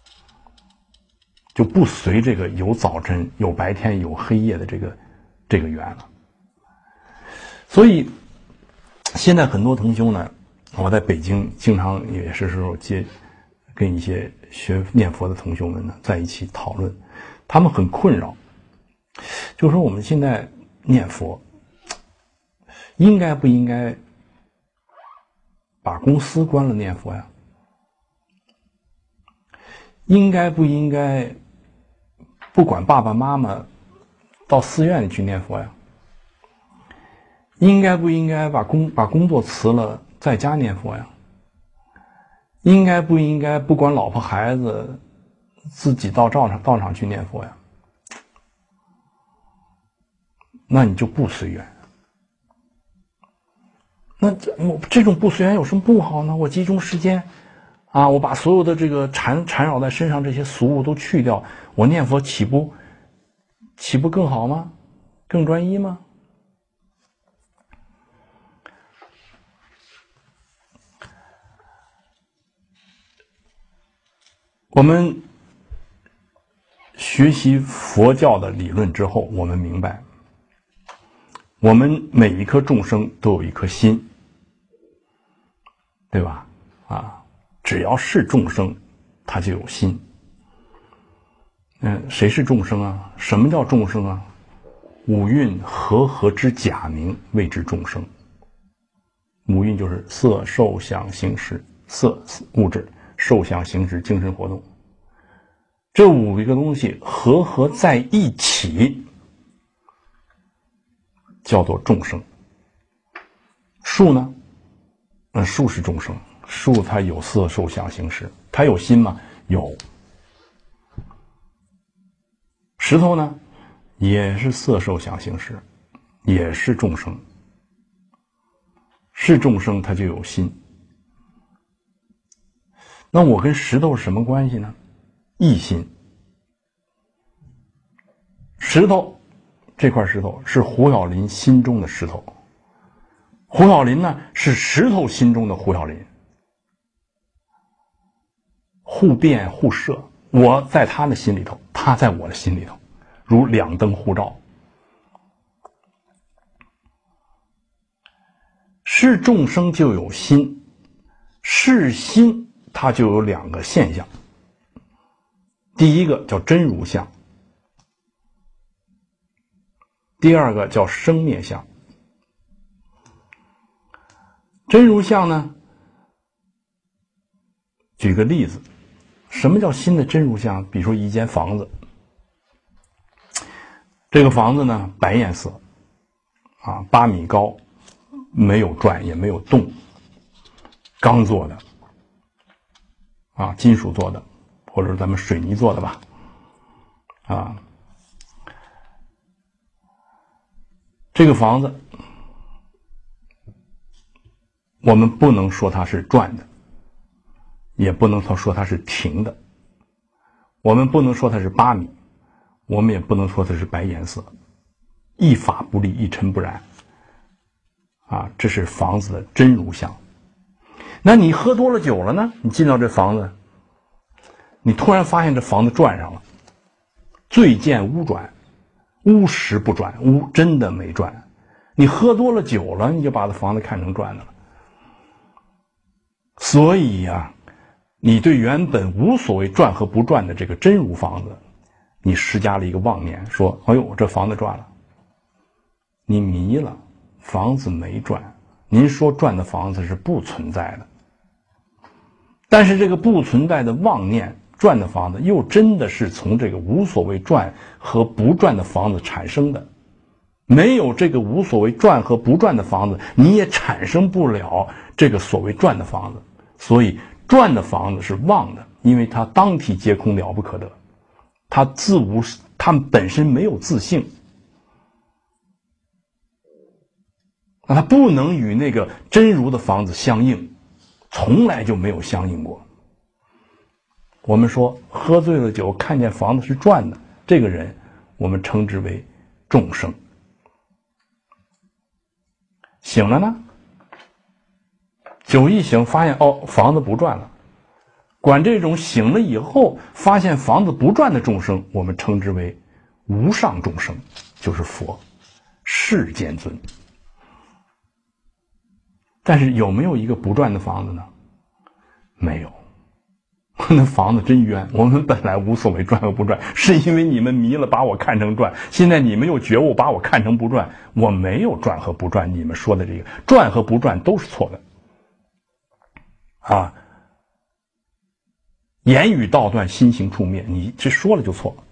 就不随这个有早晨有白天有黑夜的这个缘了。所以现在很多同修呢，我在北京经常也是时候跟一些学念佛的同修们呢在一起讨论，他们很困扰，就是说我们现在念佛，应该不应该把公司关了念佛呀？应该不应该不管爸爸妈妈到寺院里去念佛呀？应该不应该把工作辞了在家念佛呀？应该不应该不管老婆孩子自己到道场去念佛呀？那你就不随缘。那这种不随缘有什么不好呢？我集中时间啊，我把所有的这个缠绕在身上这些俗物都去掉，我念佛岂不更好吗？更专一吗？我们学习佛教的理论之后，我们明白，我们每一颗众生都有一颗心，对吧？啊，只要是众生，他就有心。谁是众生啊？什么叫众生啊？五蕴和之假名谓之众生。五蕴就是色、受、想、行、识。色物质，受、想、行、识精神活动。这五个东西合在一起，叫做众生。树呢？树是众生。树它有色、受、想、行、识，它有心吗？有。石头呢？也是色、受、想、行、识，也是众生。是众生，它就有心。那我跟石头是什么关系呢？一心。石头，这块石头是胡小林心中的石头，胡小林呢是石头心中的胡小林，互变互摄，我在他的心里头，他在我的心里头，如两灯互照。是众生就有心，是心它就有两个现象。第一个叫真如相，第二个叫生灭相。真如相呢，举个例子，什么叫心的真如相？比如说一间房子，这个房子呢白颜色啊，8米高，没有转也没有动，钢做的啊，金属做的，或者是咱们水泥做的吧，啊，这个房子我们不能说它是转的，也不能说它是平的，我们不能说它是8米，我们也不能说它是白颜色，一法不立，一尘不染啊，这是房子的真如相。那你喝多了酒了呢？你进到这房子，你突然发现这房子转上了，醉见屋转，屋实不转，屋真的没转。你喝多了酒了，你就把这房子看成转的了。所以呀，你对原本无所谓转和不转的这个真如房子，你施加了一个妄念，说哎呦这房子转了，你迷了，房子没转。您说转的房子是不存在的，但是这个不存在的妄念转的房子又真的是从这个无所谓转和不转的房子产生的。没有这个无所谓转和不转的房子，你也产生不了这个所谓转的房子。所以转的房子是妄的，因为它当体皆空，了不可得，它本身没有自性，那它不能与那个真如的房子相应，从来就没有相应过。我们说喝醉了酒看见房子是转的，这个人我们称之为众生。醒了呢，酒一醒发现房子不转了，管这种醒了以后发现房子不转的众生，我们称之为无上众生，就是佛，世间尊。但是有没有一个不转的房子呢？没有， 那房子真冤，我们本来无所谓赚和不赚，是因为你们迷了把我看成赚，现在你们又觉悟把我看成不赚，我没有赚和不赚，你们说的这个赚和不赚都是错的啊！言语道断，心行处灭，你这说了就错了。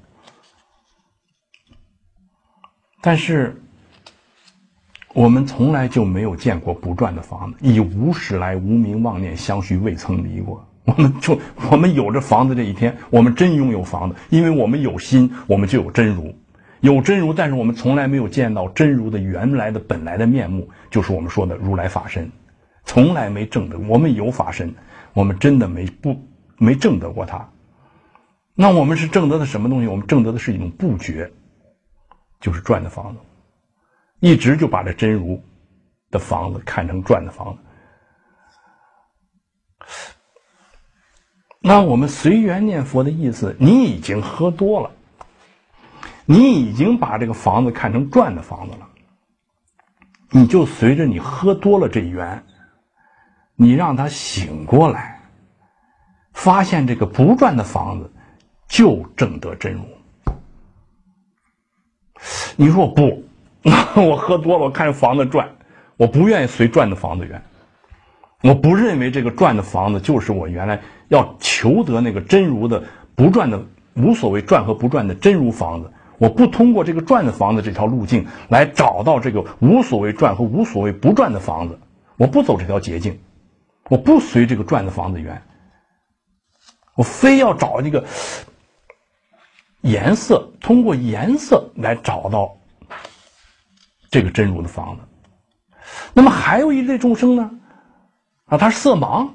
但是我们从来就没有见过不赚的房子，以无始来无名妄念相续，未曾离过。我们有着房子这一天，我们真拥有房子，因为我们有心，我们就有真如，有真如，但是我们从来没有见到真如的原来的本来的面目，就是我们说的如来法身，从来没证得。我们有法身，我们真的没证得过它。那我们是证得的什么东西？我们证得的是一种不觉，就是赚的房子，一直就把这真如的房子看成赚的房子。那我们随缘念佛的意思，你已经喝多了，你已经把这个房子看成赚的房子了，你就随着你喝多了这缘，你让他醒过来，发现这个不赚的房子就证得真如。你说不，我喝多了，我看房子赚，我不愿意随赚的房子缘，我不认为这个赚的房子就是我原来要求得那个真如的不赚的无所谓赚和不赚的真如房子，我不通过这个赚的房子这条路径来找到这个无所谓赚和无所谓不赚的房子，我不走这条捷径，我不随这个赚的房子缘，我非要找这个颜色，通过颜色来找到这个真如的房子。那么还有一类众生呢，他是色盲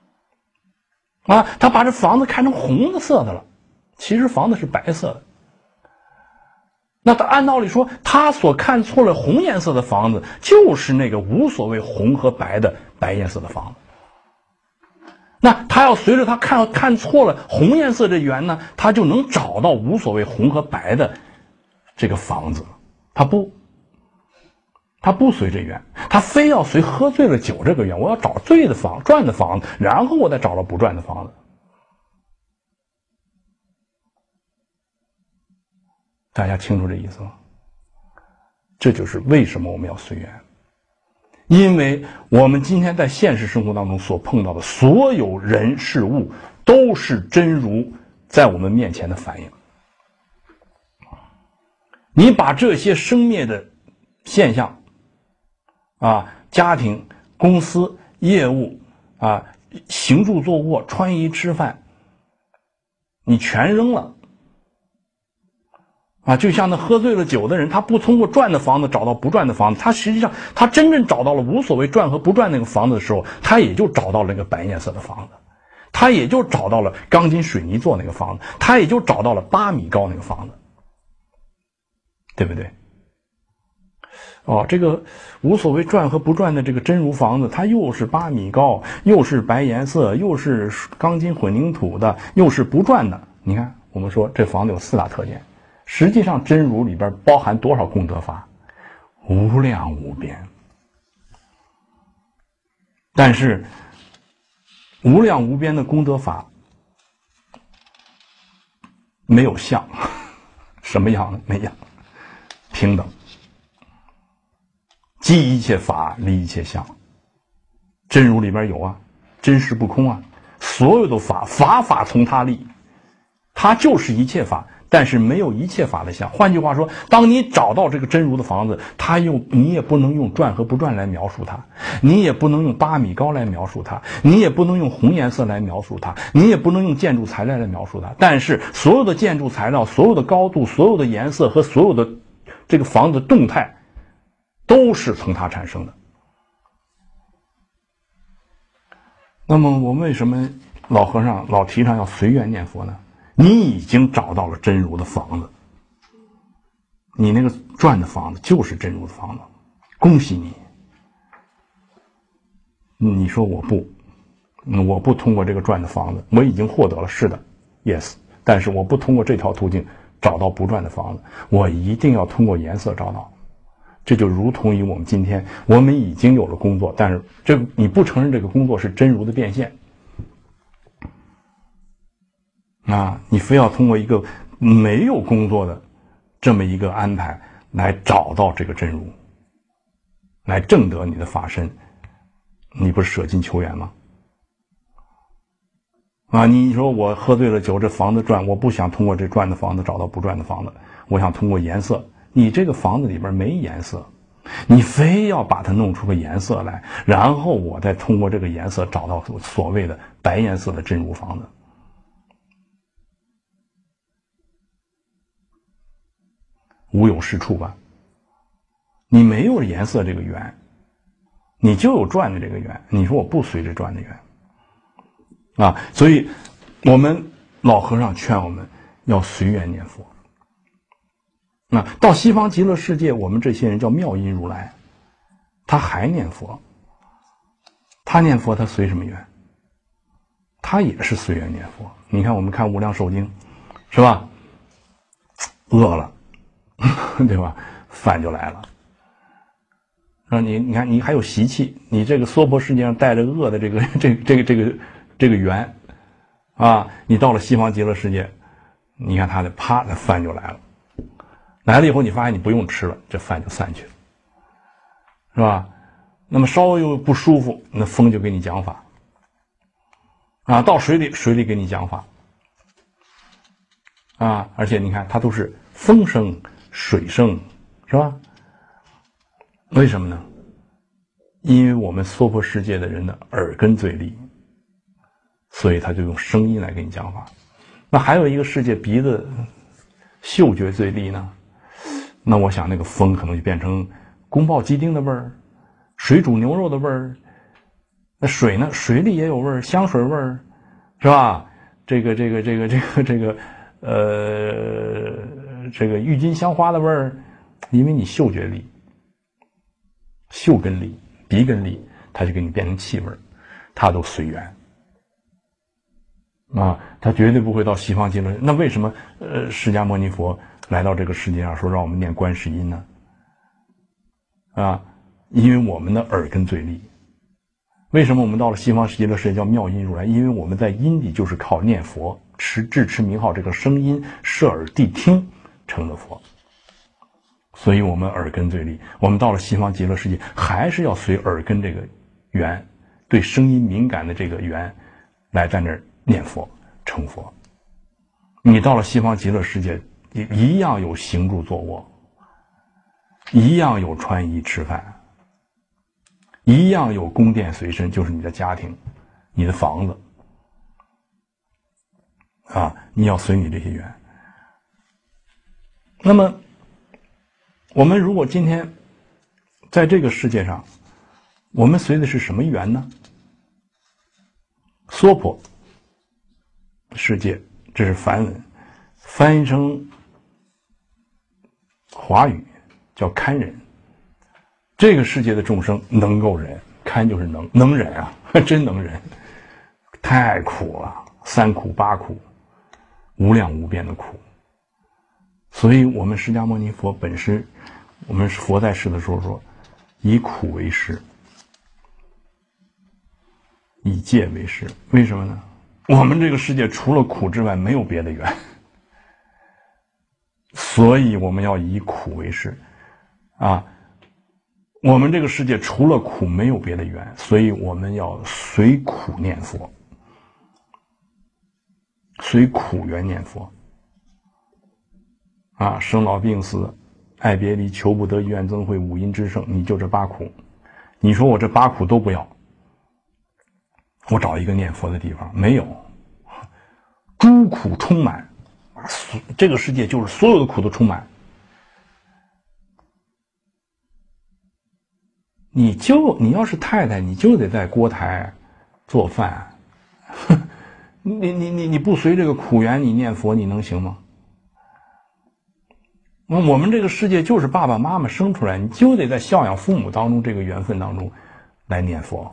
他把这房子看成红的色的了，其实房子是白色的。那他按道理说，他所看错了红颜色的房子，就是那个无所谓红和白的白颜色的房子。那他要随着他看错了红颜色的缘呢，他就能找到无所谓红和白的这个房子。他不随这缘，他非要随喝醉了酒这个缘，我要找醉的房赚的房子，然后我再找到不赚的房子。大家清楚这意思吗？这就是为什么我们要随缘，因为我们今天在现实生活当中所碰到的所有人事物都是真如在我们面前的反应。你把这些生灭的现象家庭、公司、业务行住坐卧、穿衣吃饭，你全扔了就像那喝醉了酒的人，他不通过赚的房子找到不赚的房子，他实际上他真正找到了无所谓赚和不赚那个房子的时候，他也就找到了那个白颜色的房子，他也就找到了钢筋水泥做那个房子，他也就找到了8米高那个房子，对不对？这个无所谓赚和不赚的这个真如房子，它又是8米高，又是白颜色，又是钢筋混凝土的，又是不赚的。你看，我们说这房子有4大特点，实际上真如里边包含多少功德法？无量无边。但是无量无边的功德法没有相，什么样呢？没样，平等，即一切法，离一切相。真如里边有真实不空所有的法，法从他立，它就是一切法，但是没有一切法的相。换句话说，当你找到这个真如的房子，你也不能用赚和不赚来描述它，你也不能用8米高来描述它，你也不能用红颜色来描述它，你也不能用建筑材料来描述它。但是所有的建筑材料、所有的高度、所有的颜色和所有的这个房子的动态都是从它产生的。那么我们为什么老和尚老提倡要随缘念佛呢？你已经找到了真如的房子，你那个赚的房子就是真如的房子，恭喜你。你说我不通过这个赚的房子，我已经获得了，是的 ，yes， 但是我不通过这条途径找到不赚的房子，我一定要通过颜色找到。这就如同于我们今天，我们已经有了工作，但是你不承认这个工作是真如的变现。 啊，你非要通过一个没有工作的这么一个安排来找到这个真如，来证得你的法身，你不是舍近求远吗？啊，你说我喝醉了酒，这房子转，我不想通过这转的房子找到不转的房子，我想通过颜色。你这个房子里边没颜色，你非要把它弄出个颜色来，然后我再通过这个颜色找到所谓的白颜色的真如房子。无有是处吧？你没有颜色这个缘，你就有转的这个缘。你说我不随着转的缘啊，所以我们老和尚劝我们要随缘念佛。啊，到西方极乐世界，我们这些人叫妙音如来，他还念佛，他念佛他随什么缘？他也是随缘念佛。你看我们看无量寿经，是吧？饿了，对吧？饭就来了。让你看，你还有习气，你这个娑婆世界上带着恶的这个缘啊，你到了西方极乐世界，你看他的啪，那饭就来了。来了以后，你发现你不用吃了，这饭就散去了，是吧？那么稍微又不舒服，那风就给你讲法啊，到水里给你讲法啊，而且你看它都是风声水声，是吧？为什么呢？因为我们娑婆世界的人的耳根最利，所以他就用声音来给你讲法。那还有一个世界鼻子嗅觉最利呢，那我想那个风可能就变成宫爆鸡丁的味儿，水煮牛肉的味儿。那水呢？水里也有味儿，香水味儿，是吧？这个郁金香花的味儿，因为你嗅觉力、嗅根力、鼻根力，它就给你变成气味，它都随缘啊，它绝对不会到西方极乐。那为什么释迦牟尼佛来到这个世界上说让我们念观世音呢？啊，因为我们的耳根最利。为什么我们到了西方极乐世界叫妙音如来？因为我们在因地就是靠念佛、智持名号这个声音摄耳谛听成的佛，所以我们耳根最利。我们到了西方极乐世界，还是要随耳根这个缘，对声音敏感的这个缘，来在那儿念佛成佛。你到了西方极乐世界，一样有行住坐卧，一样有穿衣吃饭，一样有宫殿随身，就是你的家庭、你的房子啊，你要随你这些缘。那么我们如果今天在这个世界上，我们随的是什么缘呢？娑婆世界，这是梵文，翻译成华语叫堪忍。这个世界的众生能够忍，堪就是能忍啊，真能忍，太苦了，三苦八苦，无量无边的苦。所以我们释迦牟尼佛本师，我们佛在世的时候说，以苦为师，以戒为师。为什么呢？我们这个世界除了苦之外没有别的缘，所以我们要以苦为师啊。我们这个世界除了苦没有别的缘，所以我们要随苦念佛，随苦缘念佛啊，生老病死、爱别离、求不得、怨憎会、五阴之盛，你就这八苦。你说我这八苦都不要，我找一个念佛的地方没有，诸苦充满，这个世界就是所有的苦都充满。你要是太太，你就得在锅台做饭，你不随这个苦缘，你念佛，你能行吗？我们这个世界就是爸爸妈妈生出来，你就得在孝养父母当中这个缘分当中来念佛。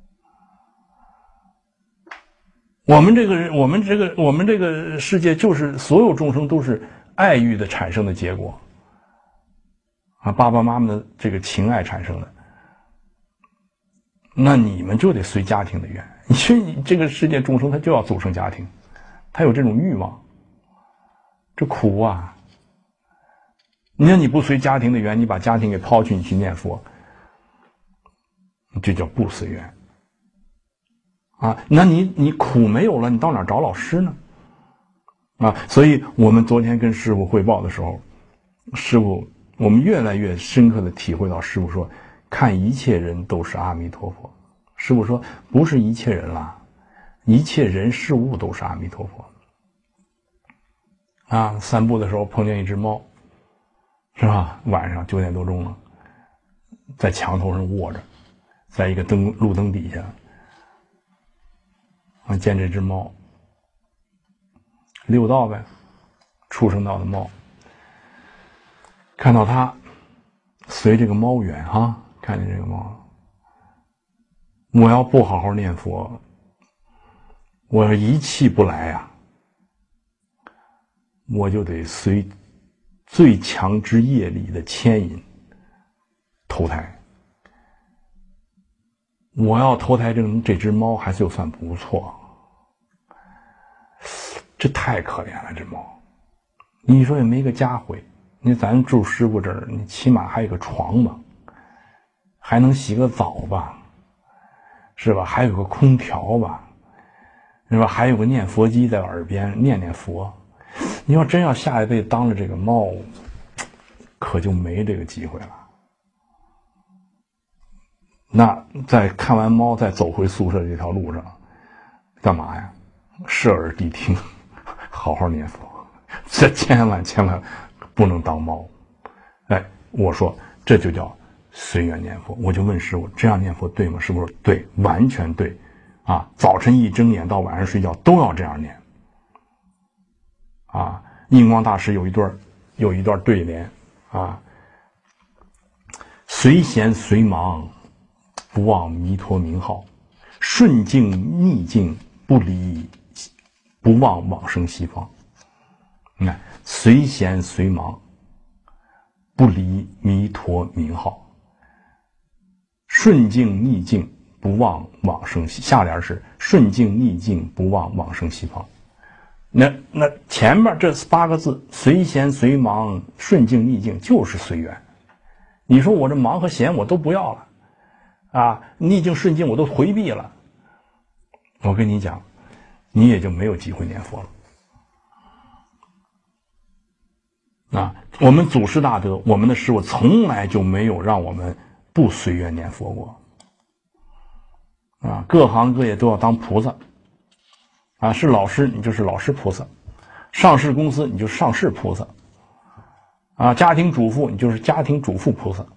我们这个世界就是所有众生都是爱欲的产生的结果啊，爸爸妈妈的这个情爱产生的。那你们就得随家庭的缘，你这个世界众生他就要组成家庭， 他有这种欲望，这苦啊！你看你不随家庭的缘，你把家庭给抛弃，你去念佛，这叫不随缘啊！那你苦没有了，你到哪找老师呢？啊！所以我们昨天跟师父汇报的时候，师父我们越来越深刻的体会到，师父说看一切人都是阿弥陀佛。师父说不是一切人啦，一切人事物都是阿弥陀佛。啊，散步的时候碰见一只猫，是吧？晚上9点多钟了，在墙头上卧着，在一个路灯底下，我见这只猫，六道呗，畜生道的猫，看到它随这个猫远哈，看见这个猫，我要不好好念佛，我要一气不来呀，我就得随最强之业力的牵引投胎。我要投胎这只猫还就算不错，这太可怜了，这猫。你说也没个家回，你咱住师傅这儿，你起码还有个床吧，还能洗个澡吧，是吧？还有个空调吧，是吧？还有个念佛机在耳边念念佛。你要真要下一辈当了这个猫，可就没这个机会了。那在看完猫再走回宿舍这条路上干嘛呀？摄耳谛听，好好念佛，这千万不能当猫。哎，我说这就叫随缘念佛。我就问师父，这样念佛对吗？师父说对，完全对啊！早晨一睁眼到晚上睡觉都要这样念啊！印光大师有一段对联啊：随闲随忙，不忘弥陀名号；顺境逆境，不忘往生西方。你看，随闲随忙，不离弥陀名号；顺境逆境，不忘往生西。下联是顺境逆境，不忘往生西方。那前面这8个字，随闲随忙，顺境逆境，就是随缘。你说我这忙和闲我都不要了啊，逆境顺境我都回避了，我跟你讲，你也就没有机会念佛了啊！我们祖师大德，我们的师父从来就没有让我们不随缘念佛过啊！各行各业都要当菩萨啊！是老师你就是老师菩萨，上市公司你就是上市菩萨啊！家庭主妇你就是家庭主妇菩萨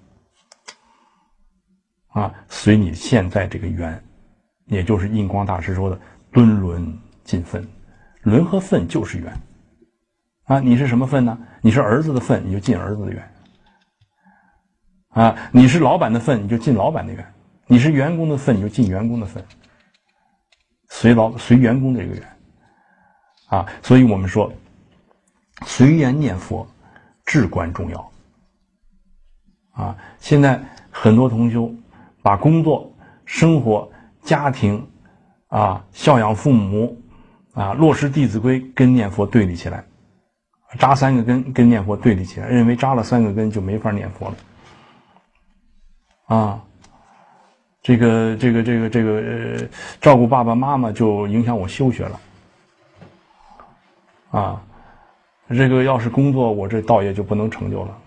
啊！随你现在这个缘，也就是印光大师说的敦伦尽分，伦和分就是缘啊！你是什么分呢？你是儿子的分，你就尽儿子的缘啊！你是老板的分，你就尽老板的缘；你是员工的分，你就尽员工的分。随员工的这个缘啊，所以我们说随缘念佛至关重要啊！现在很多同修把工作、生活、家庭啊、孝养父母啊、落实《弟子规》跟念佛对立起来，扎3个根跟念佛对立起来，认为扎了3个根就没法念佛了啊！这个照顾爸爸妈妈就影响我修学了啊！这个要是工作，我这道业就不能成就了。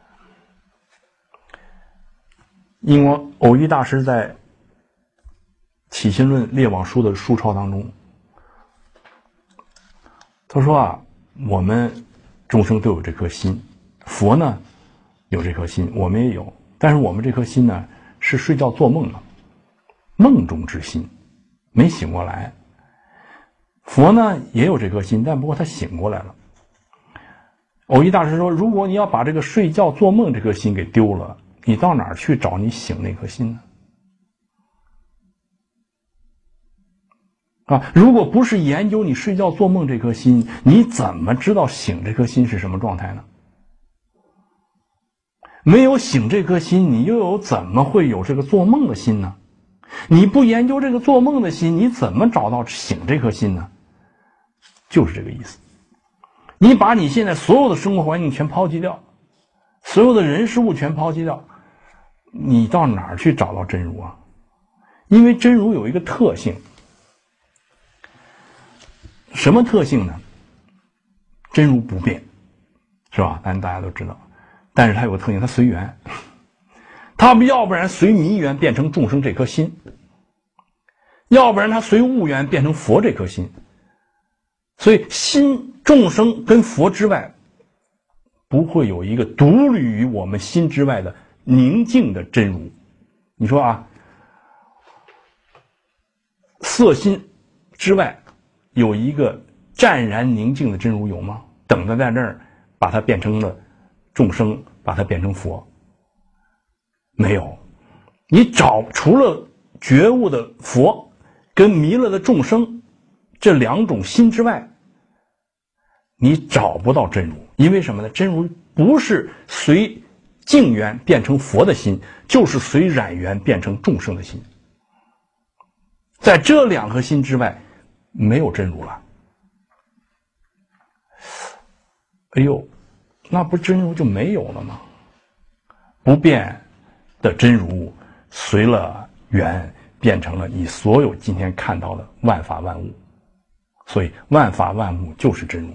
印光偶一大师在《起心论列网书》的书抄当中，他说啊，我们众生都有这颗心，佛呢有这颗心，我们也有，但是我们这颗心呢是睡觉做梦的，梦中之心，没醒过来。佛呢也有这颗心，但不过他醒过来了。偶一大师说，如果你要把这个睡觉做梦这颗心给丢了，你到哪儿去找你醒那颗心呢？啊，如果不是研究你睡觉做梦这颗心，你怎么知道醒这颗心是什么状态呢？没有醒这颗心，你又怎么会有这个做梦的心呢？你不研究这个做梦的心，你怎么找到醒这颗心呢？ 就是这个意思。你把你现在所有的生活环境全抛弃掉，所有的人事物全抛弃掉，你到哪儿去找到真如啊？因为真如有一个特性，什么特性呢？真如不变，是吧？大家都知道，但是它有个特性，它随缘。它要不然随迷缘变成众生这颗心，要不然它随悟缘变成佛这颗心。所以心众生跟佛之外，不会有一个独立于我们心之外的宁静的真如。你说啊，色心之外有一个湛然宁静的真如有吗？等着在这儿把它变成了众生，把它变成佛，没有。你除了觉悟的佛跟弥勒的众生这两种心之外，你找不到真如。因为什么呢？真如不是随净缘变成佛的心，就是随染缘变成众生的心。在这两颗心之外，没有真如了。哎呦，那不真如就没有了吗？不变的真如随了缘变成了你所有今天看到的万法万物，所以万法万物就是真如。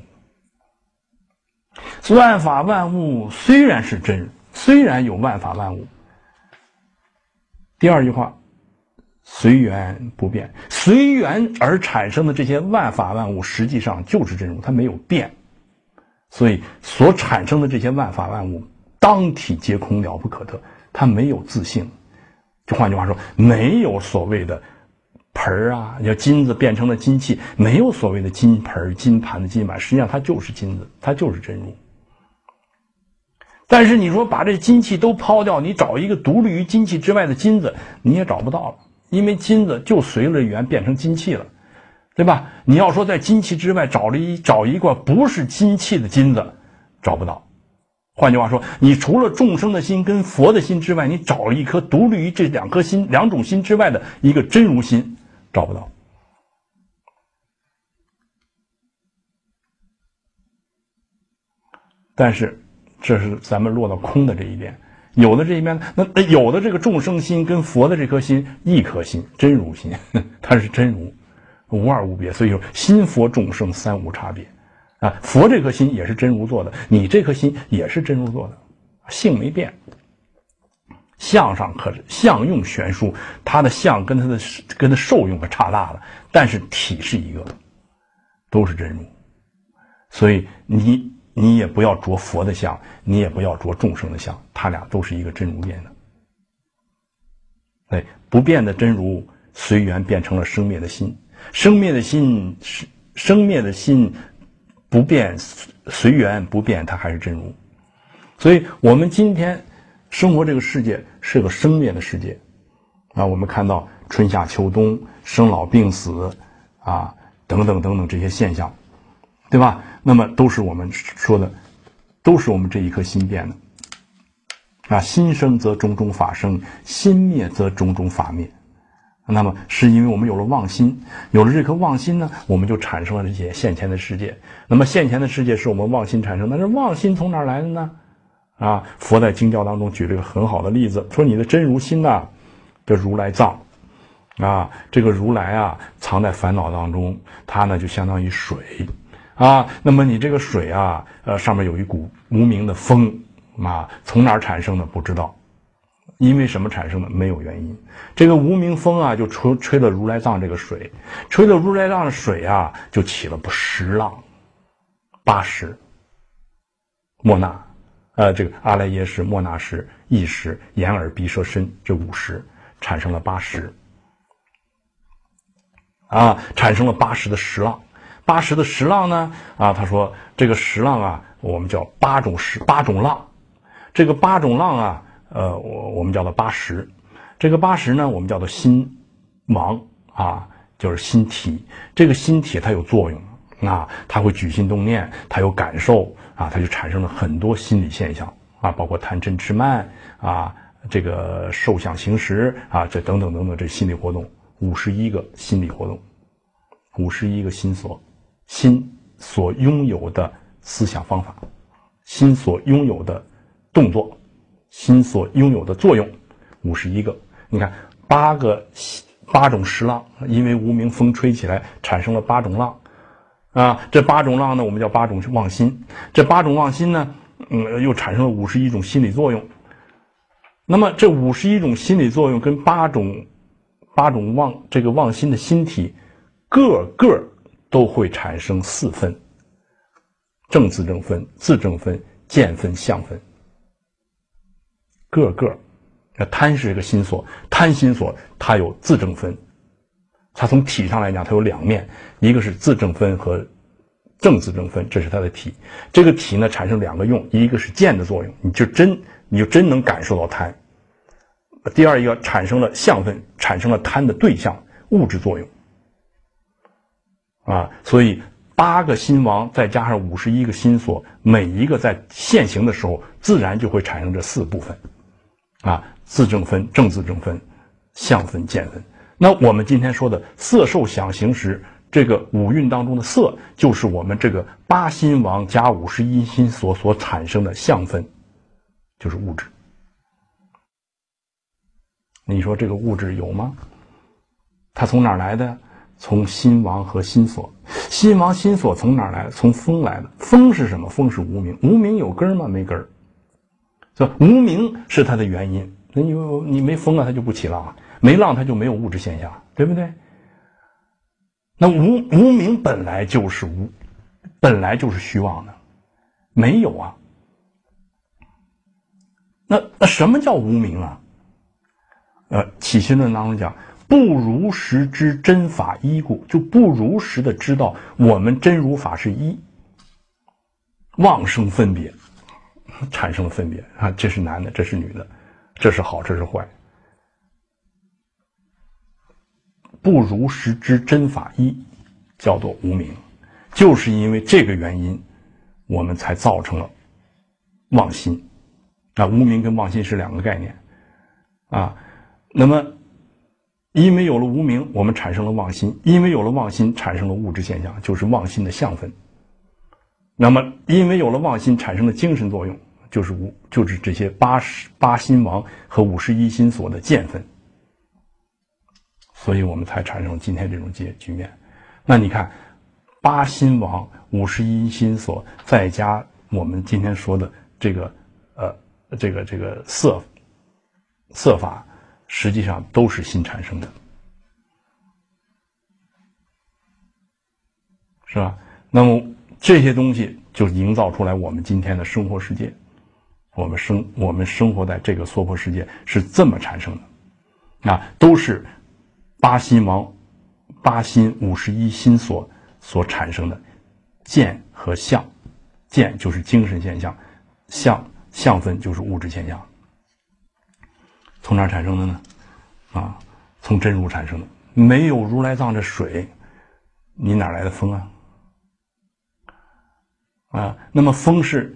万法万物虽然是真，虽然有万法万物，第二句话随缘不变，随缘而产生的这些万法万物实际上就是真如，它没有变。所以所产生的这些万法万物当体皆空，了不可得，它没有自性。就换句话说，没有所谓的盆啊，要金子变成了金器，没有所谓的金盆、金盘子、金碗，实际上它就是金子，它就是真如。但是你说把这金器都抛掉，你找一个独立于金器之外的金子，你也找不到了，因为金子就随了缘变成金器了，对吧？你要说在金器之外找一块不是金器的金子，找不到。换句话说，你除了众生的心跟佛的心之外，你找了一颗独立于这两种心之外的一个真如心，找不到。但是这是咱们落到空的这一边，有的这一边，那有的这个众生心跟佛的这颗心一颗心，真如心，它是真如，无二无别。所以说心佛众生三无差别啊，佛这颗心也是真如做的，你这颗心也是真如做的，性没变。相上可是相用悬殊，它的相跟它的受用可差大了，但是体是一个，都是真如。所以你也不要着佛的相，你也不要着众生的相，它俩都是一个真如变的。哎，不变的真如随缘变成了生灭的心，生灭的心不变，随缘不变，它还是真如。所以我们今天生活这个世界是个生灭的世界啊，我们看到春夏秋冬、生老病死啊等等等等这些现象，对吧？那么都是我们说的，都是我们这一颗心变的啊。心生则种种法生，心灭则种种法灭。那么是因为我们有了妄心，有了这颗妄心呢，我们就产生了这些现前的世界。那么现前的世界是我们妄心产生的，那妄心从哪儿来的呢？啊，佛在经教当中举了一个很好的例子，说你的真如心呐，这如来藏啊，这个如来啊藏在烦恼当中，它呢就相当于水啊。那么你这个水啊，上面有一股无名的风啊，从哪儿产生的不知道，因为什么产生的没有原因。这个无名风啊，就吹了如来藏这个水，吹了如来藏的水啊，就起了10浪，80莫那。这个阿赖耶识、莫那识、意识、眼耳鼻舌身这5识产生了80啊，产生了80的10浪。80的10浪呢啊，他说这个10浪啊，我们叫8种浪。这个8种浪啊，我们叫做80。这个80呢，我们叫做心王啊，就是心体。这个心体它有作用啊，它会举心动念，它有感受啊，它就产生了很多心理现象啊，包括贪嗔痴慢啊，这个受想行识啊，这等等等等这心理活动，51个心理活动，51个心所，心所拥有的思想方法，心所拥有的动作，心所拥有的作用，51个。你看8种石浪，因为无名风吹起来产生了8种浪啊。这8种浪呢，我们叫8种妄心。这8种妄心呢，又产生了51种心理作用。那么这51种心理作用跟8种妄心的心体，个个都会产生4分：正自正分、自正分、见分、相分。个个。贪是一个心所，贪心所它有自正分，它从体上来讲它有2面，一个是自正分和正自正分，这是它的体。这个体呢产生2个用，一个是见的作用，你就真能感受到贪。第二一个产生了相分，产生了贪的对象物质作用啊。所以8个心王再加上51个心所，每一个在现行的时候自然就会产生这4部分啊。自正分、正自正分、相分、见分。那我们今天说的色受想行识，这个5蕴当中的色，就是我们这个8心王加51心所所产生的相分，就是物质。你说这个物质有吗？它从哪儿来的？从心王和心所。心王心所从哪儿来的？从风来的。风是什么？风是无明。无明有根吗？没根儿。所以无明是它的原因。你没风啊，它就不起浪啊；没浪，它就没有物质现象，对不对？那无明本来就是虚妄的，没有啊。那什么叫无明啊？起心论当中讲，不如实知真法一故，就不如实的知道我们真如法是一，妄生分别，产生了分别啊，这是男的，这是女的。这是好，这是坏。不如实知真法一，叫做无明。就是因为这个原因，我们才造成了妄心。无明跟妄心是2个概念啊。那么因为有了无明，我们产生了妄心；因为有了妄心，产生了物质现象，就是妄心的相分。那么因为有了妄心，产生了精神作用，就是这些8心王和51心所的见分，所以我们才产生今天这种局面。那你看，8心王、51心所，再加我们今天说的这个色法，实际上都是心产生的，是吧？那么这些东西就营造出来我们今天的生活世界。我们生活在这个娑婆世界是这么产生的啊，都是8心王、8心51心所产生的见和相。见就是精神现象，相分就是物质现象。从哪儿产生的呢？啊，从真如产生的。没有如来藏这水，你哪来的风啊？啊，那么风是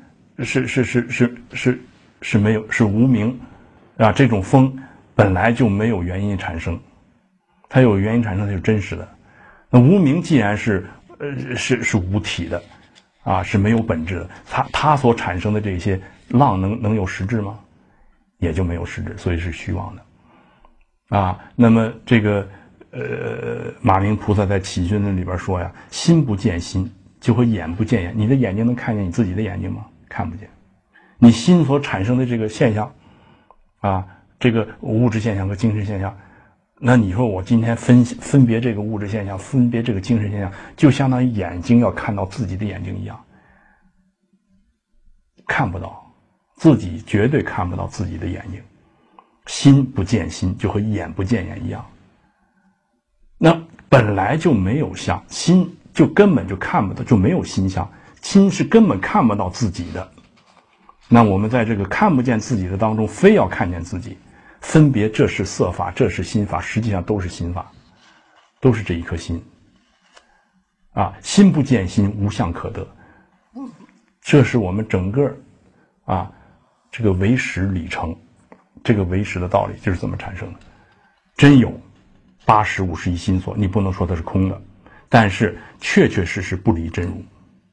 没有，是无明啊。这种风本来就没有原因产生，它有原因产生，它就是真实的。那无明既然是无体的啊，是没有本质的，它所产生的这些浪能有实质吗？也就没有实质，所以是虚妄的啊。那么这个马明菩萨在起心论里边说呀，心不见心，就和眼不见眼。你的眼睛能看见你自己的眼睛吗？看不见。你心所产生的这个现象啊，这个物质现象和精神现象，那你说我今天分别这个物质现象，分别这个精神现象，就相当于眼睛要看到自己的眼睛一样，看不到，自己绝对看不到自己的眼睛。心不见心，就和眼不见眼一样。那本来就没有相，心就根本就看不到，就没有心相，心是根本看不到自己的。那我们在这个看不见自己的当中，非要看见自己，分别这是色法，这是心法，实际上都是心法，都是这一颗心啊。心不见心，无相可得，这是我们整个啊这个唯识里程，这个唯识的道理就是这么产生的。真有80、51心所，你不能说它是空的，但是确确实实不离真如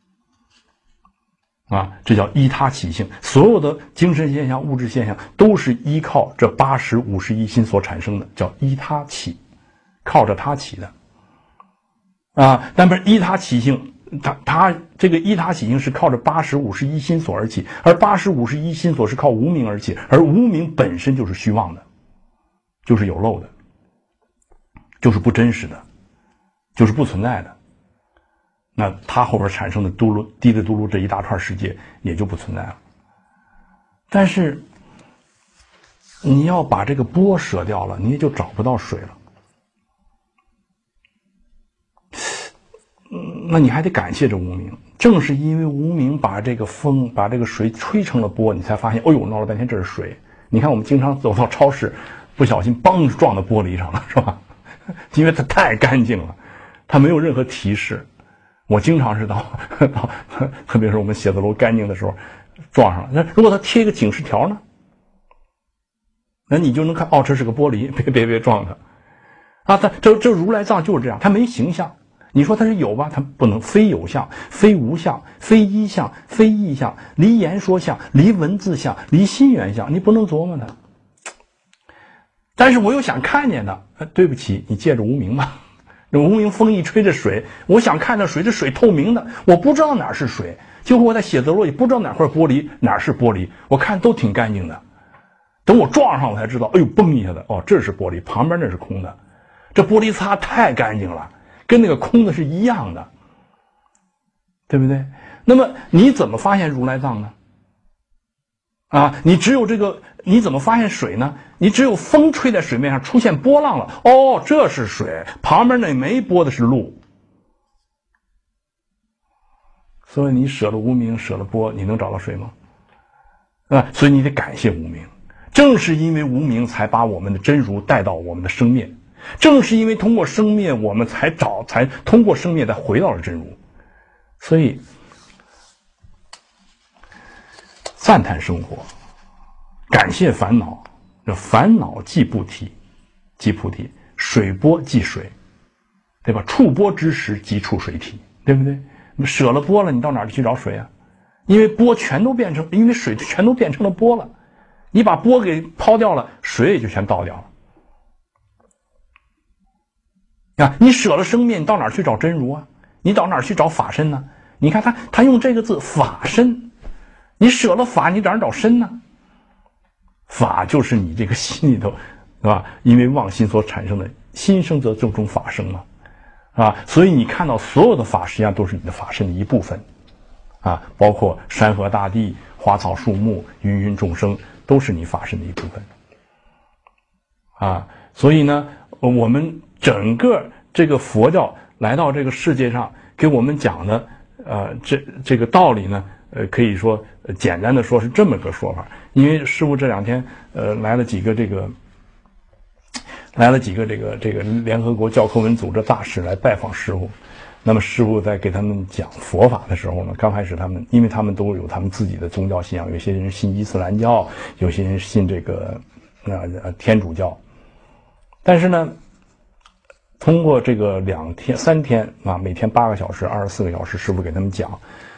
这叫依他起性。所有的精神现象、物质现象都是依靠这八识五识一心所产生的，叫依他起，靠着他起的。但不是依他起性，他这个依他起性是靠着八识五识一心所而起，而八识五识一心所是靠无明而起，而无明本身就是虚妄的，就是有漏的，就是不真实的，就是不存在的。那它后边产生的滴的嘟噜这一大串世界也就不存在了。但是你要把这个波舍掉了，你也就找不到水了。那你还得感谢这无明，正是因为无明把这个风把这个水吹成了波，你才发现，哦呦，闹了半天这是水。你看我们经常走到超市，不小心梆撞到玻璃上了，是吧？因为它太干净了，它没有任何提示。我经常是到特别是我们写字楼干净的时候撞上了。那如果它贴一个警示条呢？那你就能看，这是个玻璃，别撞它。这如来藏就是这样，它没形象。你说它是有吧？它不能，非有相，非无相，非一相，非异相，离言说相，离文字相，离心源相，你不能琢磨它。但是我又想看见它，对不起，你借着无明吧。无明风一吹着水，我想看到水，这水透明的，我不知道哪是水。就和我在写字楼也不知道哪块玻璃哪是玻璃，我看都挺干净的。等我撞上我才知道，哎呦，嘣一下子，这是玻璃，旁边那是空的。这玻璃擦太干净了，跟那个空的是一样的，对不对？那么你怎么发现如来藏呢？你只有这个，你怎么发现水呢？你只有风吹在水面上出现波浪了，这是水，旁边那没波的是路。所以你舍了无明，舍了波，你能找到水吗？所以你得感谢无明。正是因为无明，才把我们的真如带到我们的生灭。正是因为通过生灭，我们才通过生灭再回到了真如。所以赞叹生活，感谢烦恼。烦恼即菩提，水波即水，对吧？触波之时即触水体，对不对？舍了波了，你到哪儿去找水啊？因为水全都变成了波了，你把波给抛掉了，水也就全倒掉了。你舍了生灭，你到哪儿去找真如啊？你到哪儿去找法身呢？你看他用这个字法身，你舍了法，你哪儿找身呢？法就是你这个心里头，是吧？因为妄心所产生的心生则正中法生嘛，所以你看到所有的法实际上都是你的法身的一部分，包括山河大地、花草树木、芸芸众生，都是你法身的一部分，所以呢，我们整个这个佛教来到这个世界上给我们讲的，这个道理呢，可以说简单的说是这么个说法。因为师父这两天来了几个这个联合国教科文组织大使来拜访师父。那么师父在给他们讲佛法的时候呢，刚开始因为他们都有他们自己的宗教信仰，有些人信伊斯兰教，有些人信这个天主教。但是呢，通过这个3天每天8个小时24个小时，师父给他们讲，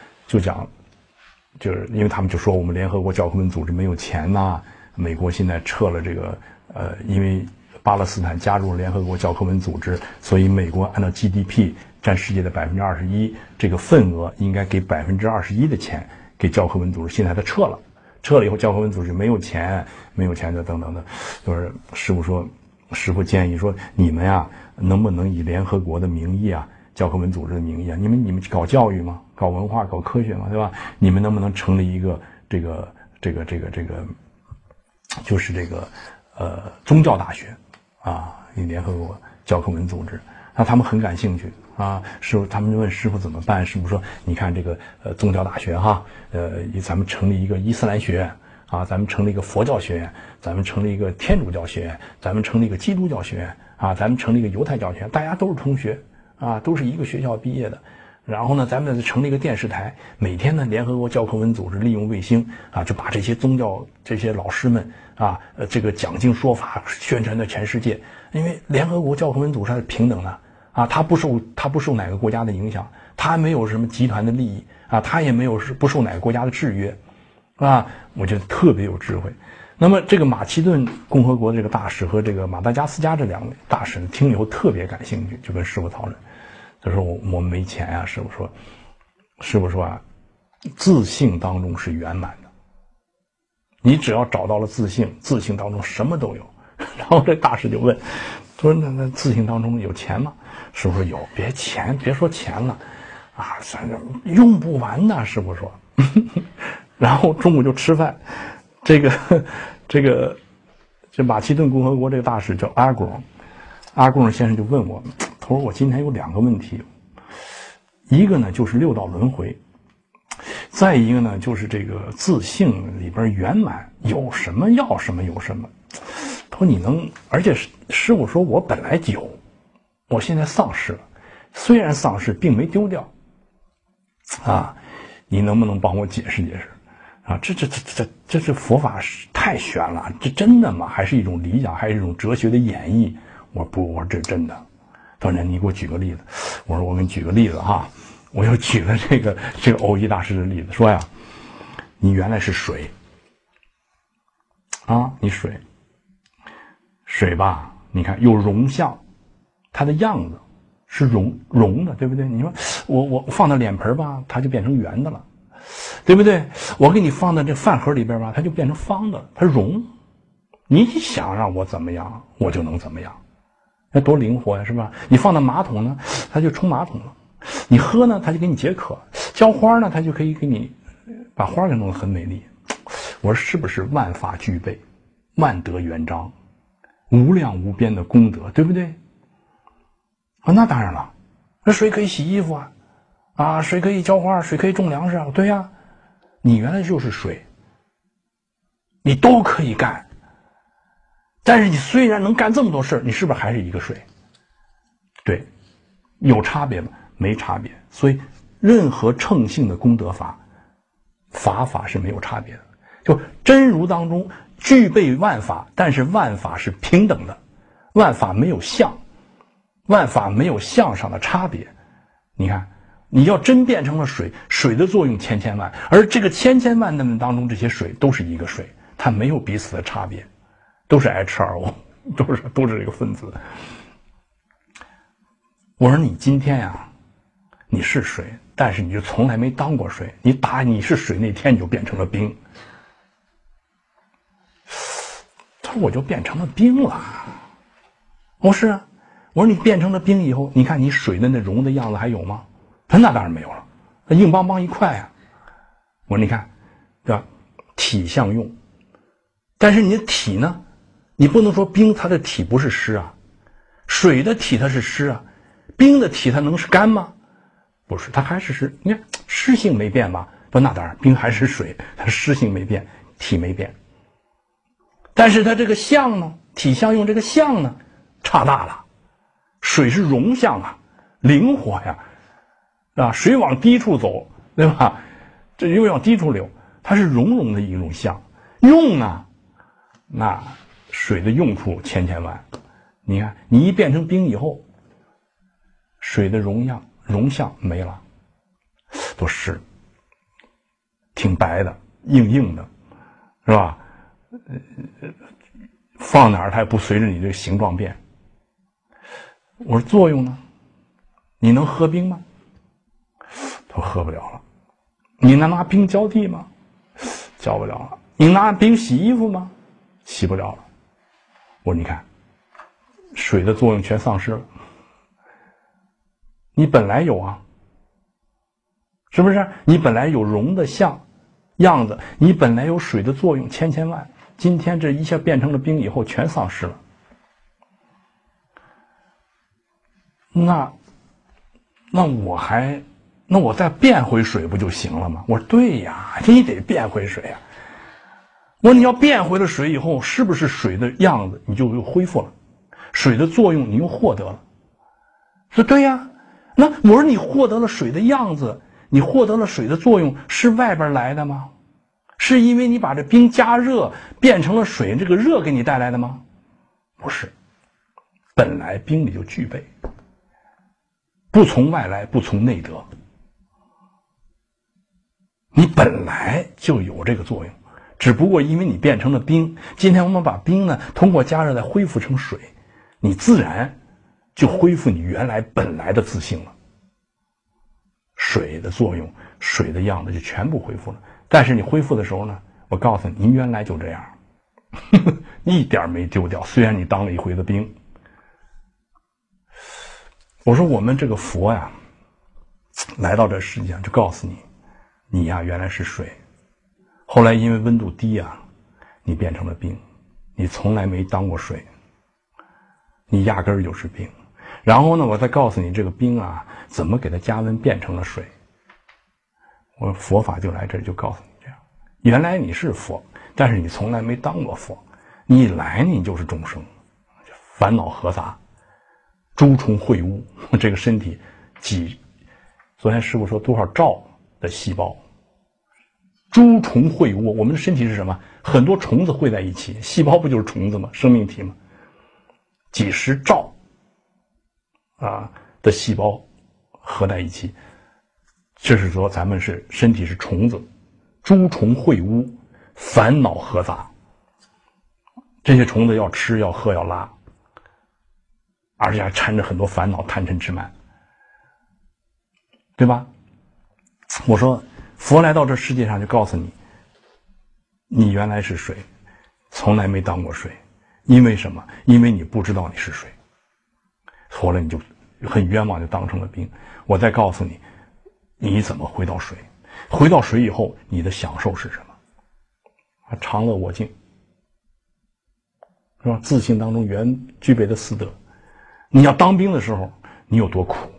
就是因为他们就说我们联合国教科文组织没有钱美国现在撤了这个因为巴勒斯坦加入了联合国教科文组织，所以美国按照 GDP 占世界的21%，这个份额应该给21%的钱给教科文组织，现在他撤了以后，教科文组织没有钱的等等的。就是师父建议说，你们能不能以联合国的名义教科文组织的名义你们搞教育吗？搞文化，搞科学嘛，对吧？你们能不能成立一个就是这个宗教大学联合国教科文组织？那他们很感兴趣师父，他们就问师父怎么办？师父说，你看这个宗教大学咱们成立一个伊斯兰学院咱们成立一个佛教学院，咱们成立一个天主教学院，咱们成立一个基督教学院咱们成立一个犹太教学院，大家都是同学都是一个学校毕业的。然后呢，咱们成立一个电视台，每天呢，联合国教科文组织利用卫星就把这些宗教这些老师们这个讲经说法宣传在全世界。因为联合国教科文组织是平等的他不受哪个国家的影响， 他没有什么集团的利益啊，他也没有不受哪个国家的制约，啊，我觉得特别有智慧。那么这个马其顿共和国这个大使和这个马达加斯加这两位大使听了以后特别感兴趣，就跟师傅讨论，他说我们没钱呀，师傅说啊，自信当中是圆满的，你只要找到了自信，自信当中什么都有。然后这大使就问，他说那自信当中有钱吗？师傅说有，别说钱了啊，用不完的。师傅说然后中午就吃饭，这马其顿共和国这个大使叫阿贡先生就问我，他说我今天有2个问题，一个呢就是6道轮回，再一个呢就是这个自性里边圆满，有什么要什么有什么。他说你能，而且师傅说我本来有，我现在丧失了，虽然丧失并没丢掉啊，你能不能帮我解释解释啊？这佛法太玄了，这真的吗？还是一种理想，还是一种哲学的演绎？我说不，我说这是真的。他说你给我举个例子。我说我给你举个例子哈，我又举了这个藕益大师的例子，说呀，你原来是水啊，你水吧，你看有容相，它的样子是容的，对不对？你说我放到脸盆吧，它就变成圆的了，对不对？我给你放到这饭盒里边吧，它就变成方的了，它容。你想让我怎么样，我就能怎么样，那多灵活呀，是吧？你放到马桶呢，它就冲马桶了；你喝呢，它就给你解渴；浇花呢，它就可以给你把花给弄得很美丽。我说是不是万法具备，万德圆彰，无量无边的功德，对不对？啊，那当然了，那水可以洗衣服啊，水可以浇花，水可以种粮食啊，对呀，你原来就是水，你都可以干，但是你虽然能干这么多事，你是不是还是一个水？对，有差别吗？没差别。所以任何乘性的功德法是没有差别的，就真如当中具备万法，但是万法是平等的，万法没有相，万法没有相上的差别。你看，你要真变成了水，水的作用千千万，而这个千千万的当中，这些水都是一个水，它没有彼此的差别，都是 H2O， 都是这个分子。我说你今天呀，你是水，但是你就从来没当过水，你是水那天你就变成了冰。他说我就变成了冰了。我说是啊，我说你变成了冰以后，你看你水的那溶的样子还有吗？他说那当然没有了，那硬邦邦一块啊。我说你看，对吧？体相用，但是你的体呢，你不能说冰它的体不是湿啊，水的体它是湿啊，冰的体它能是干吗？不是，它还是湿。你看湿性没变吧？不，那当然，冰还是水，它湿性没变，体没变。但是它这个相呢，体相用这个相呢，差大了。水是容相啊，灵活呀，啊，水往低处走，对吧？这又往低处流，它是融的一种相。用呢，那水的用处千千万。你看，你一变成冰以后，水的容相没了，都湿，挺白的，硬的，是吧？放哪儿它也不随着你这个形状变。我说作用呢？你能喝冰吗？都喝不了了。你能拿冰浇地吗？浇不了了。你拿冰洗衣服吗？洗不了了。我说你看，水的作用全丧失了。你本来有啊，是不是？你本来有容的样子，你本来有水的作用千千万，今天这一下变成了冰以后全丧失了。那我再变回水不就行了吗？我说对呀，你得变回水啊。我说你要变回了水以后，是不是水的样子你就又恢复了，水的作用你又获得了？说对呀。那我说你获得了水的样子，你获得了水的作用，是外边来的吗？是因为你把这冰加热变成了水，这个热给你带来的吗？不是，本来冰里就具备，不从外来，不从内得。 你本来就有这个作用，只不过因为你变成了冰，今天我们把冰呢通过加热再恢复成水，你自然就恢复你原来本来的自性了。水的作用，水的样子就全部恢复了。但是你恢复的时候呢，我告诉你，您原来就这样，一点没丢掉，虽然你当了一回的兵。我说我们这个佛呀，来到这世界上就告诉你，你呀原来是水，后来因为温度低呀，你变成了冰，你从来没当过水，你压根儿就是冰。然后呢，我再告诉你这个冰啊，怎么给它加温变成了水。我佛法就来这儿就告诉你这样，原来你是佛，但是你从来没当过佛，你一来你就是众生，烦恼合杂，诸虫秽物，这个身体昨天师父说多少兆的细胞，诸虫秽物，我们的身体是什么？很多虫子汇在一起，细胞不就是虫子吗？生命体吗？几十兆的细胞合在一起，这是说咱们是身体是虫子，诸虫秽污，烦恼合杂。这些虫子要吃要喝要拉，而且还缠着很多烦恼，贪嗔痴慢，对吧？我说佛来到这世界上就告诉你，你原来是水，从来没当过水。因为什么？因为你不知道你是水，后来你就很冤枉，就当成了冰。我再告诉你，你怎么回到水？回到水以后，你的享受是什么？常乐我净，是吧？自性当中原具备的四德。你要当兵的时候，你有多苦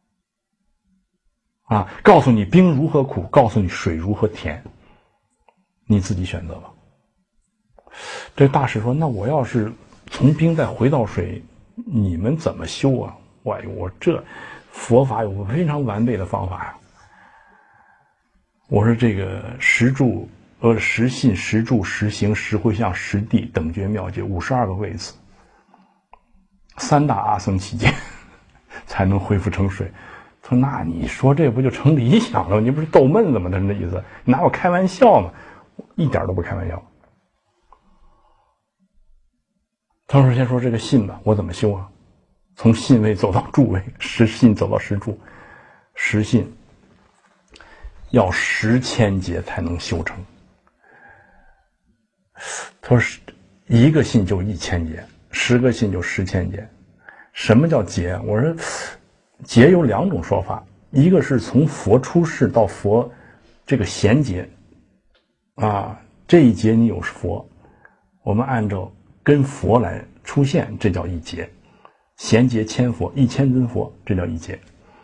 啊？告诉你冰如何苦，告诉你水如何甜，你自己选择吧。这大师说，那我要是从冰再回到水，你们怎么修啊？我这佛法有非常完备的方法呀。我说这个十住十信十住十行十回向十地等觉妙觉52个位次，3大阿僧祇劫才能恢复成水。他说那你说这不就成理想了？你不是逗闷子吗？他是那意思，你拿我开玩笑吗？一点都不开玩笑。他说先说这个信吧，我怎么修啊？从信位走到住位，十信走到十住，十信要10,000劫才能修成。他说一个信就1000劫，10个信就10,000劫。什么叫劫？我说劫有2种说法，一个是从佛出世到佛这个贤劫这一劫你有佛，我们按照跟佛来出现，这叫一劫。贤劫千佛，1000尊佛，这叫一劫。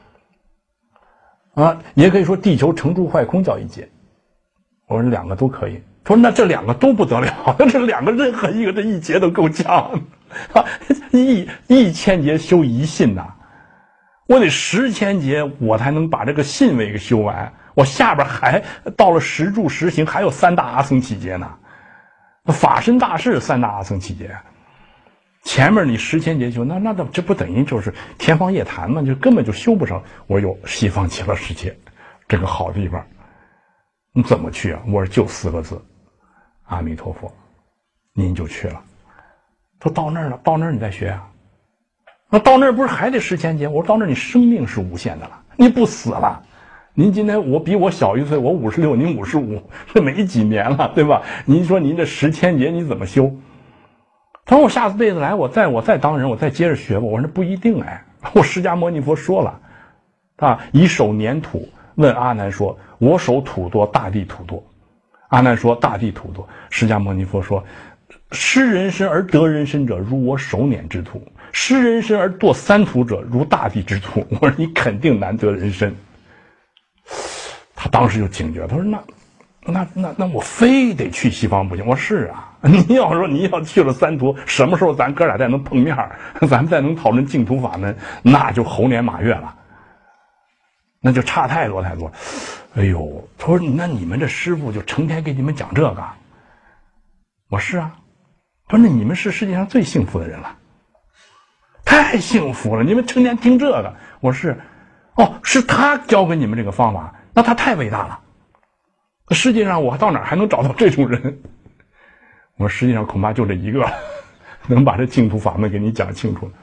也可以说地球成住坏空叫一劫。我说2个都可以。他说那这2个都不得了，这2个任何一个这一劫都够呛。1000劫修一信呐，我得10,000劫我才能把这个信位给修完。我下边还到了十住十行，还有3大阿僧祇劫呢。法身大士3大阿僧祇劫，前面你10,000劫修，那这不等于就是天方夜谭吗？就根本就修不成。我有西方极乐世界这个好地方，你怎么去啊？我说就4个字，阿弥陀佛，您就去了。都到那儿了，到那儿你再学啊？那到那儿不是还得10,000劫？我说到那儿你生命是无限的了，你不死了。您今天我比我小1岁，我56，您55，这没几年了，对吧？您说您这10,000劫你怎么修？他说我下次辈子来，我再当人，我再接着学吧。我说那不一定哎，我释迦牟尼佛说了以手捻土，问阿难说：“我手土多，大地土多。”阿难说：“大地土多。”释迦牟尼佛说：“失人身而得人身者，如我手捻之土；失人身而堕三途者，如大地之土。”我说你肯定难得人身。他当时就警觉，他说那我非得去西方不行。我说是啊，你要说你要去了三途，什么时候咱哥俩再能碰面，咱们再能讨论净土法门，那就猴年马月了，那就差太多太多。哎呦，他说那你们这师父就成天给你们讲这个。我是啊。他说那你们是世界上最幸福的人了，太幸福了，你们成天听这个。我是是他教给你们这个方法，那他太伟大了。 世界上我到哪儿还能找到这种人？我说实际上恐怕就这一个，能把这净土法门给你讲清楚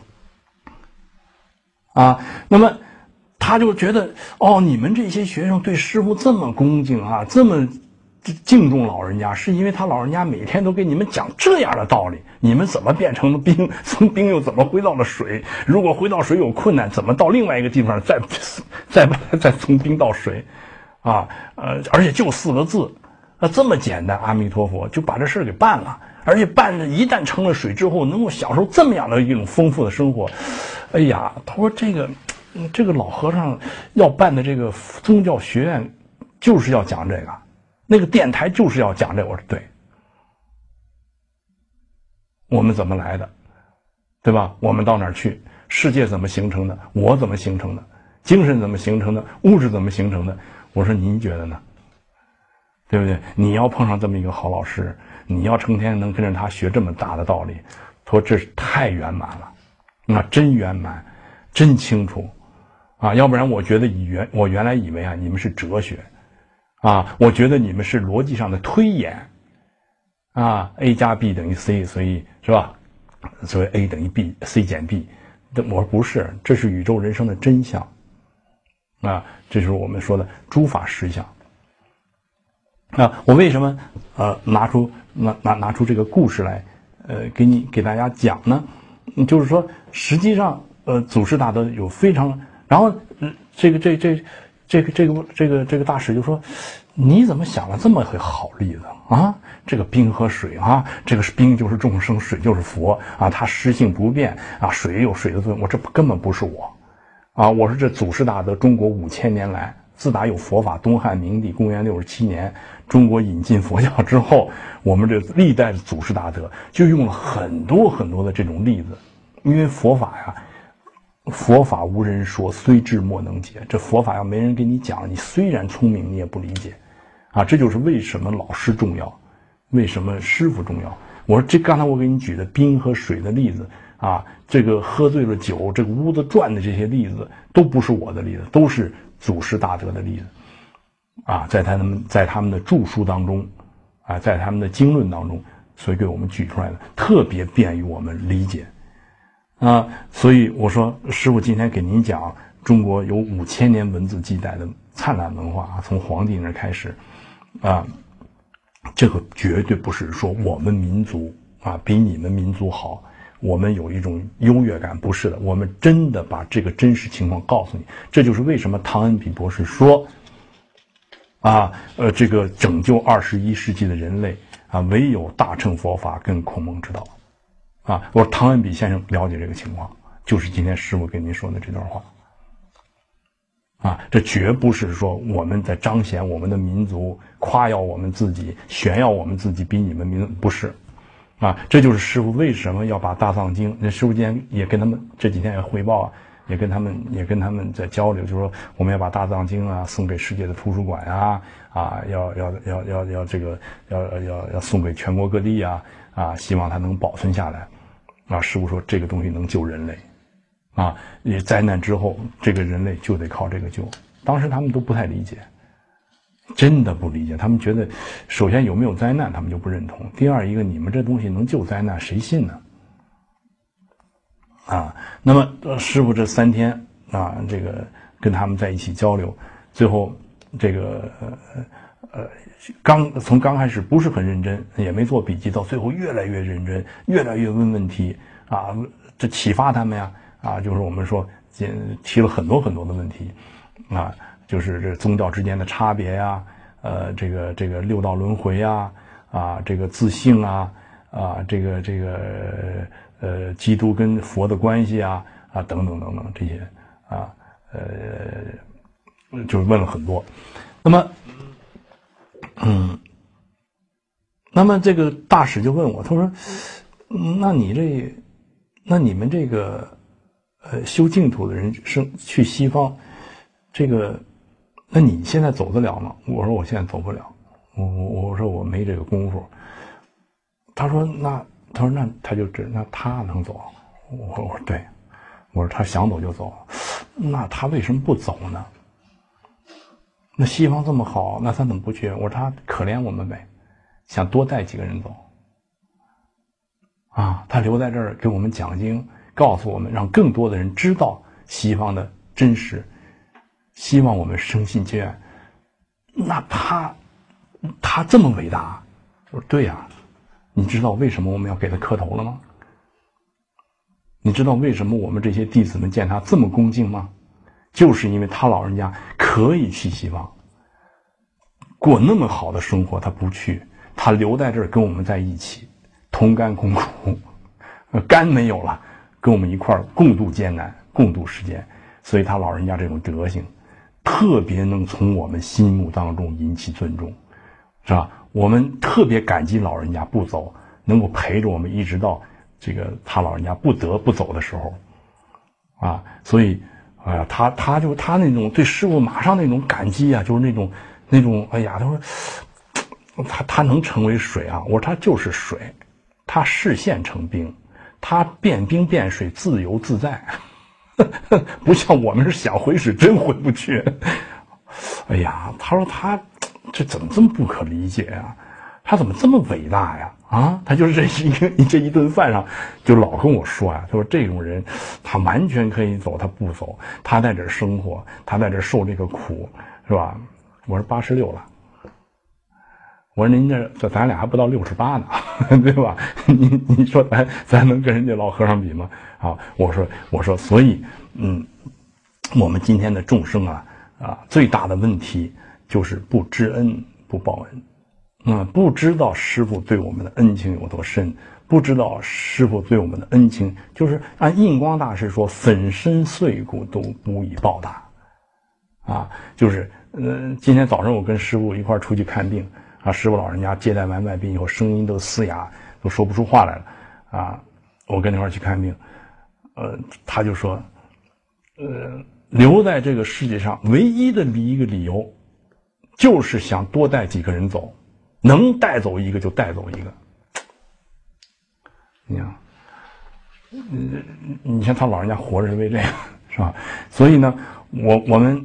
啊。那么他就觉得哦，你们这些学生对师父这么恭敬啊，这么敬重老人家，是因为他老人家每天都给你们讲这样的道理。你们怎么变成了冰？从冰又怎么回到了水？如果回到水有困难，怎么到另外一个地方再从冰到水？啊，而且就4个字，这么简单，阿弥陀佛就把这事给办了。而且办了，一旦成了水之后，能够享受这么样的一种丰富的生活。哎呀，他说这个老和尚要办的这个宗教学院，就是要讲这个，那个电台就是要讲这个。我说对，我们怎么来的，对吧？我们到哪儿去？世界怎么形成的？我怎么形成的？精神怎么形成的？物质怎么形成的？我说您觉得呢？对不对？你要碰上这么一个好老师，你要成天能跟着他学这么大的道理，他说这是太圆满了，那真圆满，真清楚啊！要不然我觉得我原来以为啊，你们是哲学啊，我觉得你们是逻辑上的推演啊 ，A 加 B 等于 C， 所以是吧？所以 A 等于 B，C 减 B， 我说不是，这是宇宙人生的真相啊，这是我们说的诸法实相。啊，我为什么拿出这个故事来给大家讲呢？就是说，实际上祖师大德有非常，然后这个大师就说，你怎么想了这么个好例子啊？这个冰和水啊，这个是冰就是众生，水就是佛啊，它实性不变啊，水有水的作用，我这根本不是我啊，我是这祖师大德中国5000年来。自打有佛法，东汉明帝公元67年，中国引进佛教之后，我们这历代的祖师大德就用了很多很多的这种例子，因为佛法呀，佛法无人说，虽智莫能解。这佛法要没人给你讲，你虽然聪明，你也不理解，啊，这就是为什么老师重要，为什么师傅重要。我说刚才我给你举的冰和水的例子啊，这个喝醉了酒，这个屋子转的这些例子，都不是我的例子，都是祖师大德的例子，啊，在他们的著书当中，啊，在他们的经论当中，所以给我们举出来的，特别便于我们理解，啊，所以我说，师父今天给您讲，中国有5000年文字记载的灿烂文化，从黄帝那开始，啊，这个绝对不是说我们民族啊比你们民族好。我们有一种优越感，不是的，我们真的把这个真实情况告诉你。这就是为什么唐恩比博士说，啊，这个拯救21世纪的人类啊，唯有大乘佛法跟孔孟之道，啊，我说唐恩比先生了解这个情况，就是今天师父跟您说的这段话，啊，这绝不是说我们在彰显我们的民族，夸耀我们自己，炫耀我们自己比你们民族，不是。啊，这就是师父为什么要把大藏经。那师父今天也跟他们这几天也汇报啊，也跟他们在交流，就是说我们要把大藏经啊送给世界的图书馆啊，啊，要这个要送给全国各地啊，啊，希望它能保存下来。啊，师父说这个东西能救人类，啊，你灾难之后，这个人类就得靠这个救。当时他们都不太理解。真的不理解，他们觉得，首先有没有灾难，他们就不认同；第二，一个你们这东西能救灾难，谁信呢？啊，那么师父这3天啊，这个跟他们在一起交流，最后这个从刚开始不是很认真，也没做笔记，到最后越来越认真，越来越问问题啊，这启发他们呀啊，就是我们说提了很多很多的问题啊。就是这宗教之间的差别呀，这个6道轮回呀，啊，这个自性啊，啊，这个基督跟佛的关系啊，啊，等等等等这些啊，就是问了很多。那么这个大使就问我，他说，那你们这个修净土的人去西方，这个。那你现在走得了吗？我说我现在走不了，我说我没这个功夫。他说那他能走？我说对，我说他想走就走，那他为什么不走呢？ 那西方这么好，那他怎么不去？我说他可怜我们呗，想多带几个人走。啊，他留在这儿给我们讲经，告诉我们，让更多的人知道西方的真实，希望我们生信结愿。那他这么伟大，我说对呀，你知道为什么我们要给他磕头了吗？你知道为什么我们这些弟子们见他这么恭敬吗？就是因为他老人家可以去西方过那么好的生活，他不去，他留在这儿跟我们在一起，同甘共苦，肝没有了，跟我们一块儿共度艰难，共度时间。所以他老人家这种德行特别能从我们心目当中引起尊重，是吧？我们特别感激老人家不走，能够陪着我们一直到这个他老人家不得不走的时候啊。所以他那种对师父马上那种感激啊，就是那种哎呀，他说他能成为水啊，我说他就是水，他视线成冰，他变冰变水自由自在，不像我们是想回水真回不去。哎呀，他说他这怎么这么不可理解啊？他怎么这么伟大呀？啊，他就是这一顿饭上就老跟我说呀，他说这种人他完全可以走，他不走，他在这儿生活，他在这儿受这个苦，是吧？我说86了，我说您这咱俩还不到68呢，对吧？你说咱能跟人家老和尚比吗？啊，我说，所以我们今天的众生啊，最大的问题就是不知恩不报恩，不知道师父对我们的恩情有多深，不知道师父对我们的恩情，就是按印光大师说，粉身碎骨都不以报答，啊，就是今天早上我跟师父一块出去看病啊，师父老人家接待完外宾以后，声音都嘶哑，都说不出话来了啊，我跟那块去看病，他就说，留在这个世界上唯一的一个理由，就是想多带几个人走，能带走一个就带走一个。你看，你像他老人家活着是为这个，是吧？所以呢，我们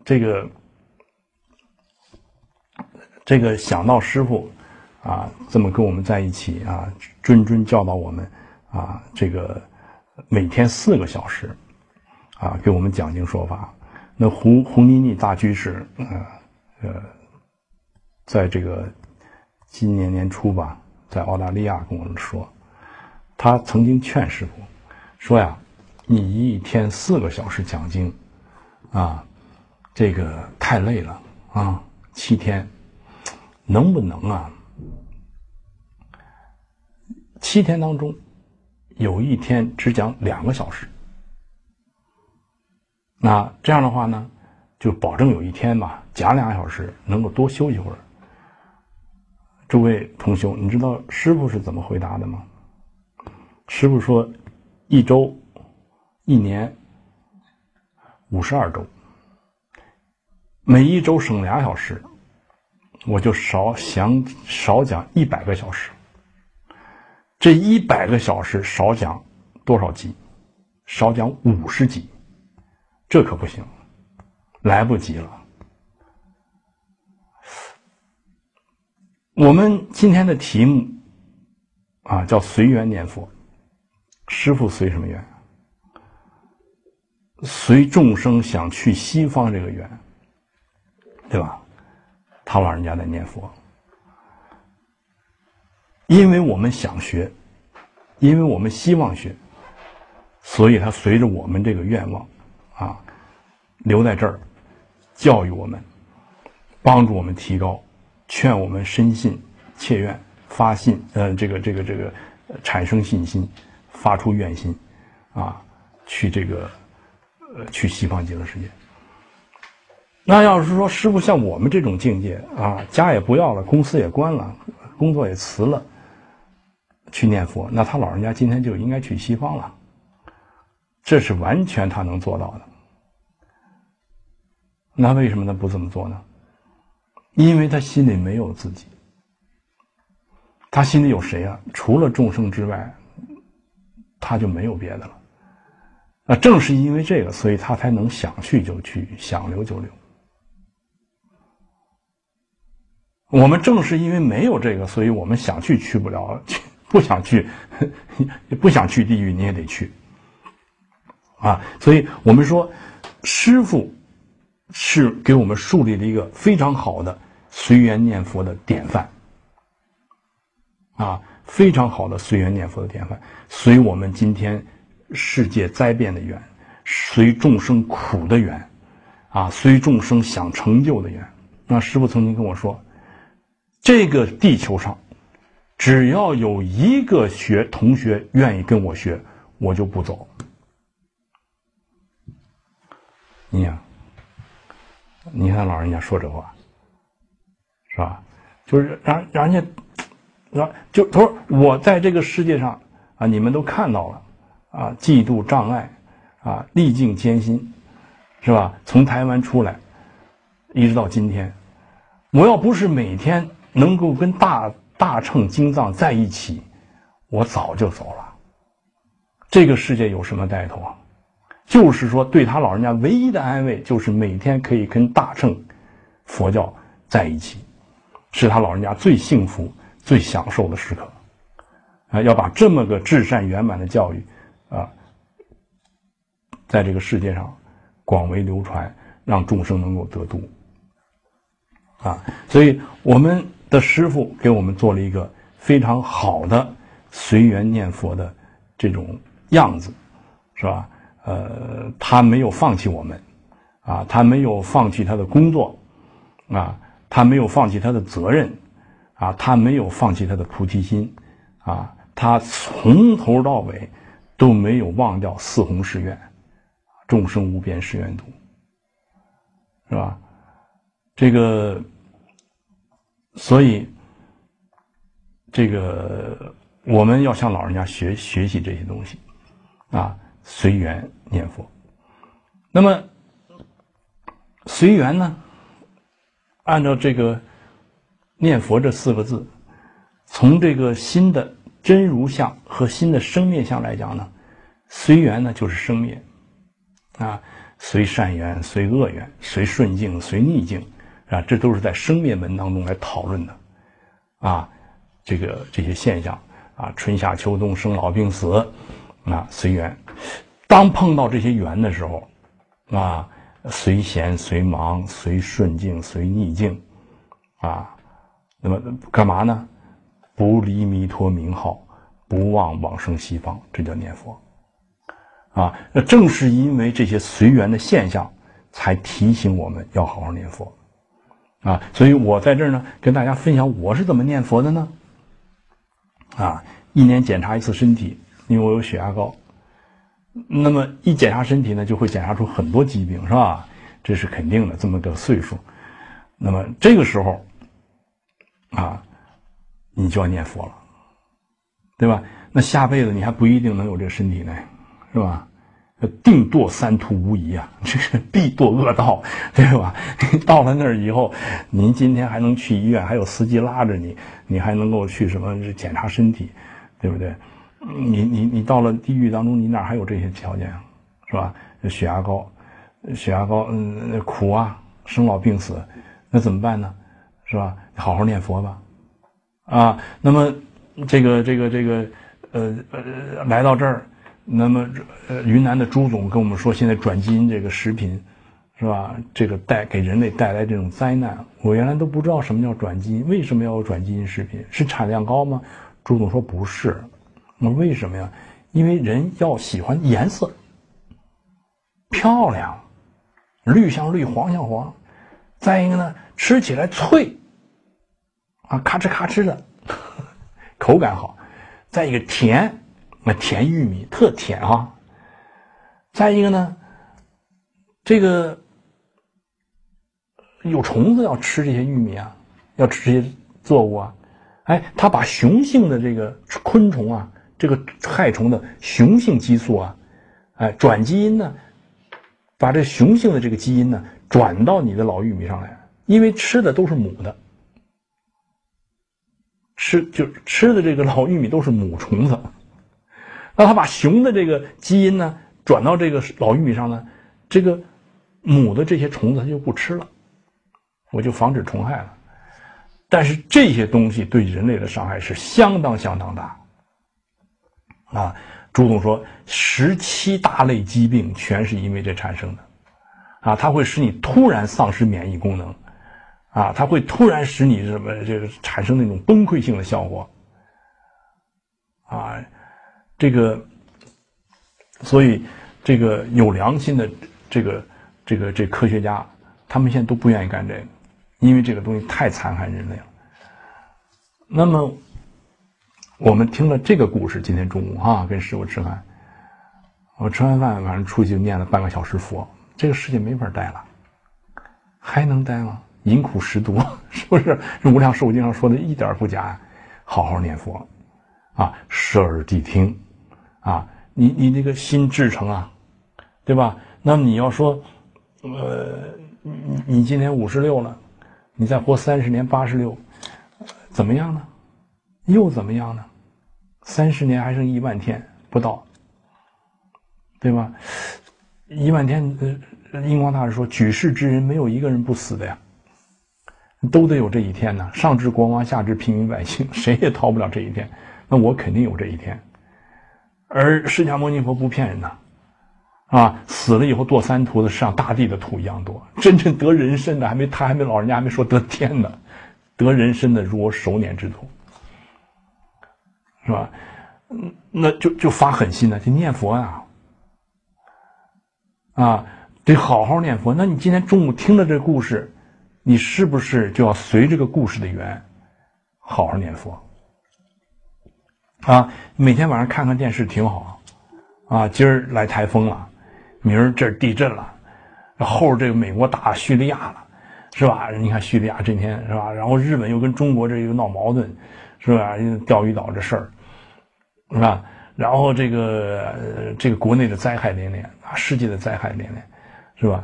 这个想到师父啊，这么跟我们在一起啊，谆教导我们啊，这个每天4个小时啊，给我们讲经说法。那胡尼尼大居士在这个今年年初吧，在澳大利亚跟我们说，他曾经劝师父说呀，你一天4个小时讲经啊，这个太累了啊，7天能不能啊，7天当中有1天只讲2个小时，那这样的话呢，就保证有1天吧，讲2个小时能够多休息会儿。诸位同修，你知道师父是怎么回答的吗？师父说，1周1年52周，每1周省2小时，我就少讲100个小时。这100个小时少讲多少集？少讲50集，这可不行，来不及了。我们今天的题目啊，叫随缘念佛。师父随什么缘？随众生想去西方这个缘，对吧？他老人家在念佛，因为我们想学，因为我们希望学，所以他随着我们这个愿望啊，留在这儿，教育我们，帮助我们提高，劝我们深信切愿，发信，产生信心，发出愿心，啊，去去西方极乐世界。那要是说师父像我们这种境界啊，家也不要了，公司也关了，工作也辞了，去念佛，那他老人家今天就应该去西方了，这是完全他能做到的。那为什么他不这么做呢？因为他心里没有自己，他心里有谁啊？除了众生之外，他就没有别的了。那正是因为这个，所以他才能想去就去，想留就留。 我们正是因为没有这个，所以我们想去去不了，不想去不想去地狱你也得去啊。所以我们说师父是给我们树立了一个非常好的随缘念佛的典范啊，非常好的随缘念佛的典范，随我们今天世界灾变的缘，随众生苦的缘啊，随众生想成就的缘。那师父曾经跟我说，这个地球上只要有一个同学愿意跟我学，我就不走。你看老人家说这话是吧，就是让人家就他说我在这个世界上啊，你们都看到了啊，嫉妒障碍啊，历尽艰辛是吧，从台湾出来一直到今天，我要不是每天能够跟大乘经藏在一起，我早就走了。这个世界有什么带头啊？就是说对他老人家唯一的安慰就是每天可以跟大乘佛教在一起，是他老人家最幸福最享受的时刻啊！要把这么个至善圆满的教育啊，在这个世界上广为流传，让众生能够得度啊！所以我们的师父给我们做了一个非常好的随缘念佛的这种样子，是吧？他没有放弃我们啊，他没有放弃他的工作啊，他没有放弃他的责任啊，他没有放弃他的菩提心啊，他从头到尾都没有忘掉四弘誓愿，众生无边誓愿度，是吧？这个，所以这个我们要向老人家学习这些东西啊，随缘念佛。那么随缘呢，按照这个念佛这4个字，从这个心的真如相和心的生灭相来讲呢，随缘呢就是生灭啊，随善缘，随恶缘，随顺境，随逆境啊，这都是在生灭门当中来讨论的啊，这些现象啊，春夏秋冬，生老病死啊，随缘。当碰到这些缘的时候啊，随闲随忙，随顺境，随逆境啊，那么干嘛呢？不离弥陀名号，不忘往生西方，这叫念佛啊。正是因为这些随缘的现象，才提醒我们要好好念佛啊。所以我在这儿呢，跟大家分享我是怎么念佛的呢？啊，1年检查1次身体，因为我有血压高。那么一检查身体呢，就会检查出很多疾病，是吧？这是肯定的，这么个岁数。那么这个时候啊，你就要念佛了，对吧？那下辈子你还不一定能有这个身体呢，是吧？定堕三途无疑啊，这是必堕恶道，对吧？到了那儿以后，您今天还能去医院，还有司机拉着你，你还能够去什么检查身体，对不对？你到了地狱当中，你哪还有这些条件啊？是吧？血压高，苦啊，生老病死，那怎么办呢？是吧？好好念佛吧，啊，那么来到这儿，那么云南的朱总跟我们说，现在转基因这个食品，是吧？这个给人类带来这种灾难，我原来都不知道什么叫转基因，为什么要有转基因食品？是产量高吗？朱总说不是。那为什么呀？因为人要喜欢颜色漂亮，绿像绿，黄像黄。再一个呢，吃起来脆啊，咔哧咔哧的，口感好。再一个甜，那甜玉米特甜啊。再一个呢，这个有虫子要吃这些玉米啊，要吃这些作物啊。哎，他把雄性的这个昆虫啊，这个害虫的雄性激素啊，哎，转基因呢，把这雄性的这个基因呢转到你的老玉米上来，因为吃的都是母的，吃的这个老玉米都是母虫子，那他把雄的这个基因呢转到这个老玉米上呢，这个母的这些虫子它就不吃了，我就防止虫害了。 但是这些东西对人类的伤害是相当大啊。朱总说17大类疾病全是因为这产生的啊，它会使你突然丧失免疫功能啊，它会突然使你这个产生那种崩溃性的效果啊，所以这个有良心的这科学家，他们现在都不愿意干这个，因为这个东西太残害人类了。那么我们听了这个故事，今天中午跟师傅吃饭，我吃完饭反正出去念了半个小时佛，这个世界没法待了，还能待吗？淫苦食毒，是不是？无量寿经上说的一点不假呀。好好念佛啊，摄耳谛听啊，你这个心至诚啊，对吧？那你要说你今年56了，你再活30年86，怎么样呢？又怎么样呢？30年还剩1万天不到，对吧？1万天，印光大师说，举世之人没有一个人不死的呀，都得有这一天呢。上至国王，下至平民百姓，谁也逃不了这一天。那我肯定有这一天。而释迦牟尼佛不骗人呐，啊，死了以后堕三途的上大地的土一样多，真正得人身的他还没老人家还没说得天呢，得人身的如我手捻之徒，是吧？那就发狠心了，就念佛啊，得好好念佛。那你今天中午听了这个故事，你是不是就要随这个故事的缘，好好念佛啊？每天晚上看看电视挺好啊。今儿来台风了，明儿这儿地震了，后这个美国打叙利亚了，是吧？你看叙利亚这天是吧？然后日本又跟中国这又闹矛盾，是吧？钓鱼岛这事儿，是吧？然后这个国内的灾害连连啊，世界的灾害连连，是吧？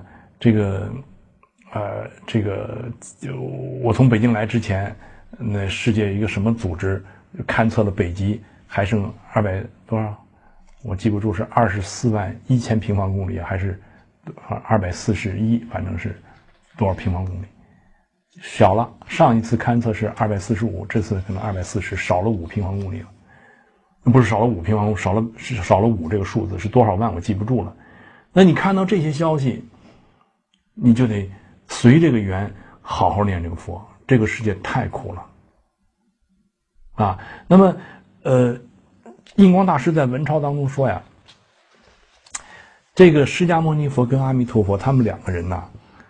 我从北京来之前，那世界一个什么组织勘测了北极还剩200多少？我记不住是24.1万平方公里还是241，反正是多少平方公里？小了，上一次勘测是245，这次可能240，少了5平方公里了。不是少了5平方公里，少了5这个数字是多少万我记不住了。那你看到这些消息，你就得随这个缘好好念这个佛。这个世界太苦了啊。那么印光大师在文钞当中说呀，这个释迦牟尼佛跟阿弥陀佛他们2个人呢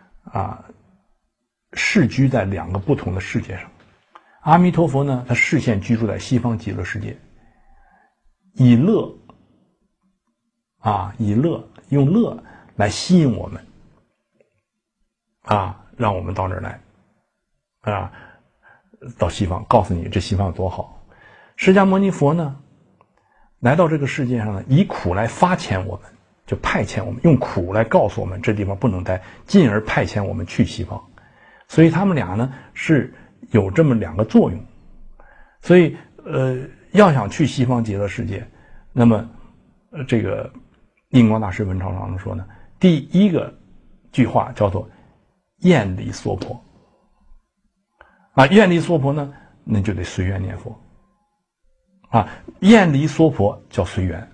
世居在2个不同的世界上。阿弥陀佛呢，他视线居住在西方极乐世界，以乐用乐来吸引我们让我们到这儿来到西方，告诉你这西方有多好。释迦牟尼佛呢，来到这个世界上呢，以苦来发遣我们，就派遣我们，用苦来告诉我们这地方不能待，进而派遣我们去西方。所以他们俩呢是有这么2个作用。所以要想去西方极乐世界，那么这个印光大师文钞当中说呢，第一个句话叫做厌离娑婆厌离娑婆呢，那就得随缘念佛厌离娑婆叫随缘，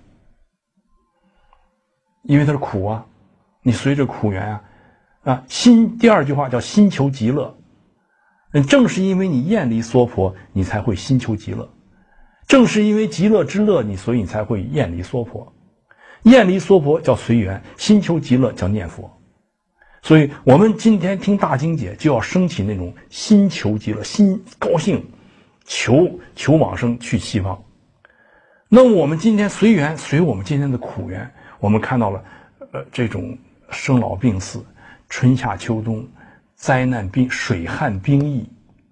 因为它是苦你随着苦缘第二句话叫心求极乐，正是因为你厌离娑婆，你才会心求极乐，正是因为极乐之乐，所以你才会厌离娑婆。厌离娑婆叫随缘，心求极乐叫念佛。所以我们今天听大经解，就要升起那种心求极乐，心高兴，求往生去西方。那我们今天随缘，随我们今天的苦缘，我们看到了这种生老病死、春夏秋冬、灾难水旱兵役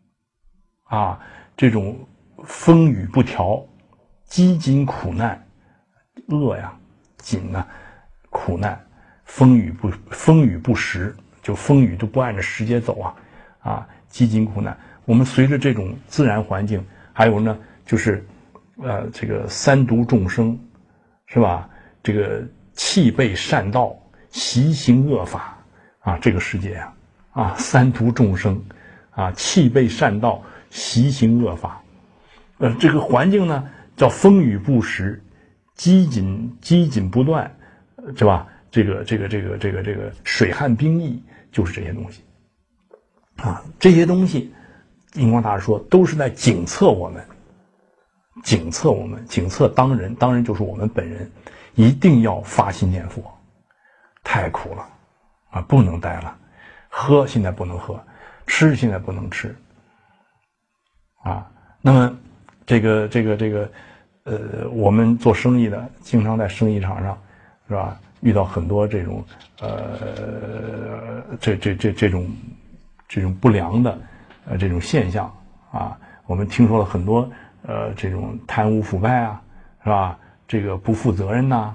这种风雨不调、饥馑苦难、饿紧苦难、风雨不时，就风雨都不按着时节走饥馑苦难。我们随着这种自然环境，还有呢就是这个三毒众生，是吧？这个弃背善道，习行恶法这个世界三毒众生弃背善道， 习行恶法。这个环境呢叫风雨不时，饥馑不断，是吧？这个水旱兵役，就是这些东西啊。这些东西，印光大师说都是在警策我们，警策当人就是我们本人，一定要发心念佛。太苦了啊，不能待了，喝现在不能喝，吃现在不能吃啊。那么我们做生意的经常在生意场上，是吧？遇到很多这种这种不良的这种现象啊。我们听说了很多这种贪污腐败啊，是吧？这个不负责任呐，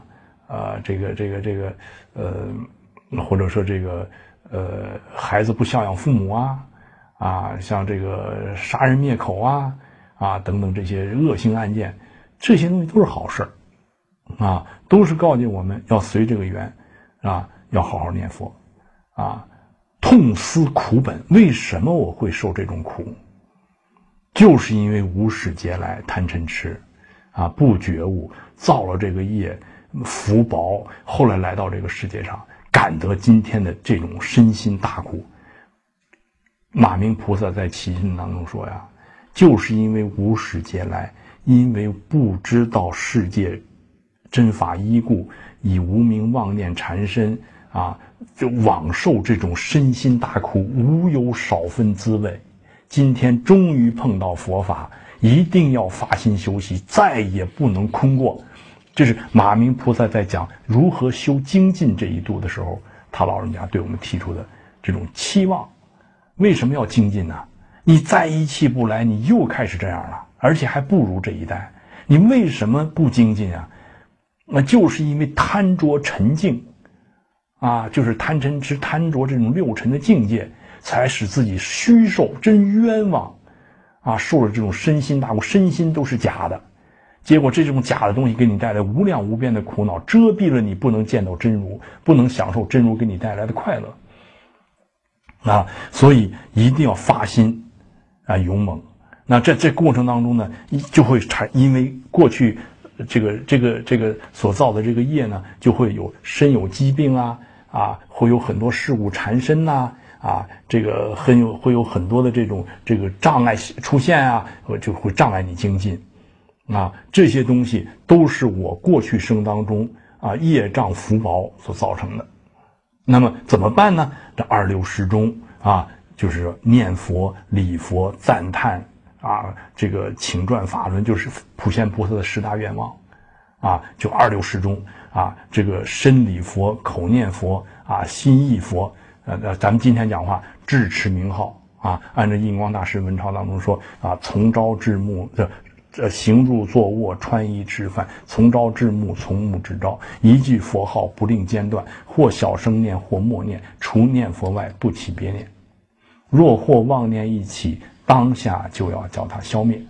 或者说孩子不孝养父母啊，像这个杀人灭口啊等等这些恶性案件，这些东西都是好事啊，都是告诫我们要随这个缘啊，要好好念佛啊，痛思苦本。为什么我会受这种苦？就是因为无始劫来贪嗔痴啊，不觉悟，造了这个业，福薄，后来来到这个世界上，感得今天的这种身心大苦。马明菩萨在起信当中说呀，就是因为无始劫来，因为不知道世界真法依故，以无明妄念缠身啊，就枉受这种身心大苦，无有少分滋味。今天终于碰到佛法，一定要发心修习，再也不能空过。这是马明菩萨在讲如何修精进这一度的时候，他老人家对我们提出的这种期望。为什么要精进呢？你再一气不来，你又开始这样了，而且还不如这一代。你为什么不精进啊？那就是因为贪着沉静啊，就是贪嗔痴贪着这种六尘的境界，才使自己虚受，真冤枉啊！受了这种身心大苦，身心都是假的，结果这种假的东西给你带来无量无边的苦恼，遮蔽了你不能见到真如，不能享受真如给你带来的快乐啊！所以一定要发心啊，勇猛。那这过程当中呢，就会因为过去这个所造的这个业呢，就会有身有疾病啊，会有很多事物缠身呐，这个会有很多的这个障碍出现啊，就会障碍你精进啊。这些东西都是我过去生当中啊业障福薄所造成的。那么怎么办呢？这二六时中啊，就是念佛、礼佛、赞叹啊，这个请转法轮，就是普贤菩萨的10大愿望啊，就二六时中啊，这个身礼佛、口念佛啊，心忆佛。咱们今天讲话，智持名号啊，按照印光大师文钞当中说啊，从朝至暮，行住坐卧穿衣吃饭，从朝至暮，从暮至朝，一句佛号不令间断，或小声念，或默念，除念佛外，不起别念。若或妄念一起，当下就要叫它消灭，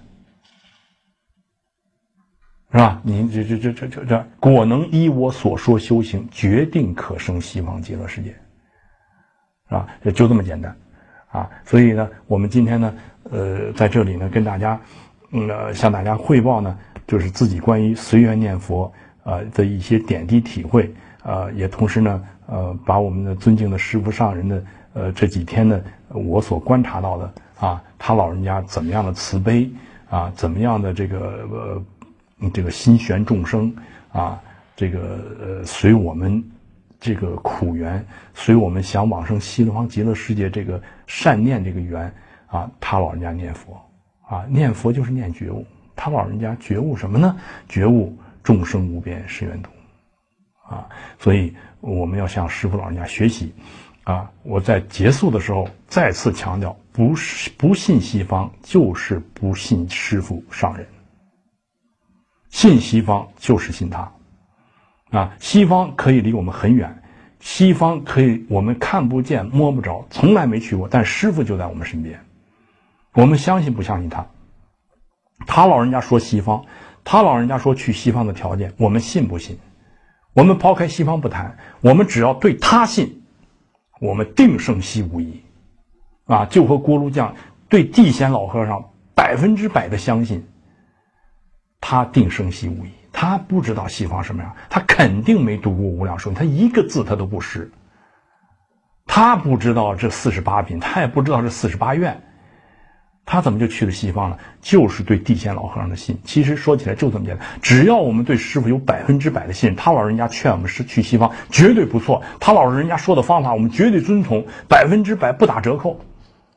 是吧？您这果能依我所说修行，决定可生西方极乐世界。啊，就这么简单，啊，所以呢，我们今天呢，在这里呢，跟大家，向大家汇报呢，就是自己关于随缘念佛的一些点滴体会，也同时呢，把我们的尊敬的师父上人的这几天呢，我所观察到的啊，他老人家怎么样的慈悲啊，怎么样的这个心悬众生啊，这个随我们这个苦缘，随我们想往生西方极乐世界这个善念这个缘啊，他老人家念佛啊，念佛就是念觉悟。他老人家觉悟什么呢？觉悟众生无边誓愿度啊，所以我们要向师父老人家学习啊。我在结束的时候再次强调，不信西方就是不信师父上人，信西方就是信他。啊，西方可以离我们很远，西方可以我们看不见摸不着，从来没去过，但师父就在我们身边。我们相信不相信他？他老人家说西方，他老人家说去西方的条件，我们信不信？我们抛开西方不谈，我们只要对他信，我们定胜西无疑。啊，就和锅炉匠对地仙老和尚 100%的相信，他定生息无疑。他不知道西方什么样，他肯定没读过《无量寿经》，他一个字他都不识。他不知道这48品，他也不知道这48愿，他怎么就去了西方了？就是对地仙老和尚的信。其实说起来就这么简单，只要我们对师父有100%的信任，他老人家劝我们是去西方绝对不错，他老人家说的方法我们绝对遵从，100%不打折扣。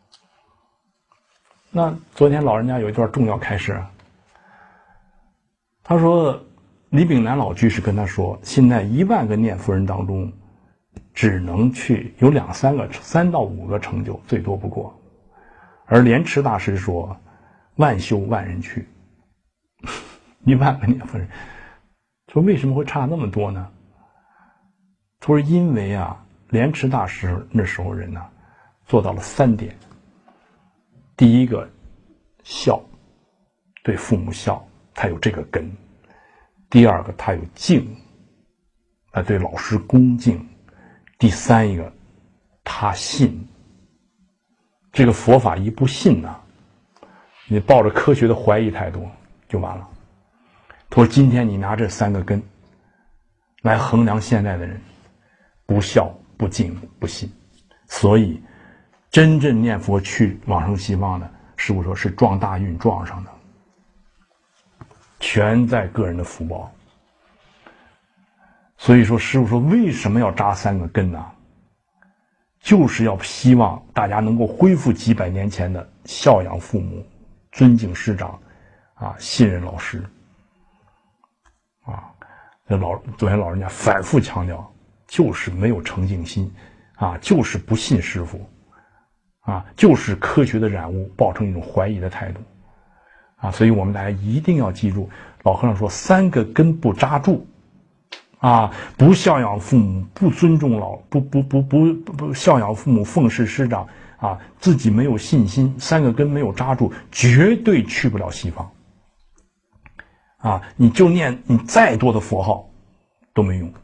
那昨天老人家有一段重要开示啊，他说李炳南老居士跟他说，现在1万个念佛人当中，只能去有2、3到5个成就，最多不过。而莲池大师说，万修万人去，1万个念佛人。说为什么会差那么多呢？他说因为啊，莲池大师那时候人呢，做到了3点。第一个，孝，对父母孝，他有这个根。第二个，他有敬，对老师恭敬。第三一个，他信。这个佛法一不信呢，你抱着科学的怀疑态度就完了。他说今天你拿这3个根来衡量现在的人，不孝、不敬、不信。所以真正念佛去往生西方的，师父说是撞大运撞上的，全在个人的福报。所以说师父说为什么要扎3个根呢？就是要希望大家能够恢复几百年前的孝养父母、尊敬师长信任老师昨天老人家反复强调，就是没有诚敬心就是不信师父就是科学的染污，抱成一种怀疑的态度所以我们大家一定要记住，老和尚说3个根不扎住不孝养父母，不尊重不孝养父母，奉事师长自己没有信心，3个根没有扎住，绝对去不了西方你就念你再多的佛号都没用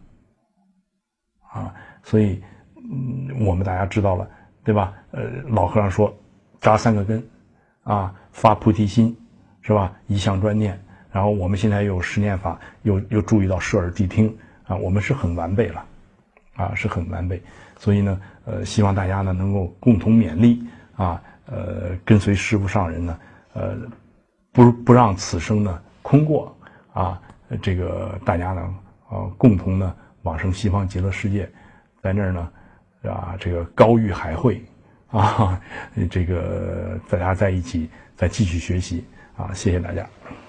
所以我们大家知道了，对吧？老和尚说扎3个根发菩提心，是吧？一向专念，然后我们现在又有十念法，又注意到摄耳谛听我们是很完备了是很完备。所以呢希望大家呢能够共同勉励跟随师父上人呢不让此生呢空过这个大家呢共同呢往生西方极乐世界，在那儿呢这个高遇海会这个大家在一起再继续学习谢谢大家。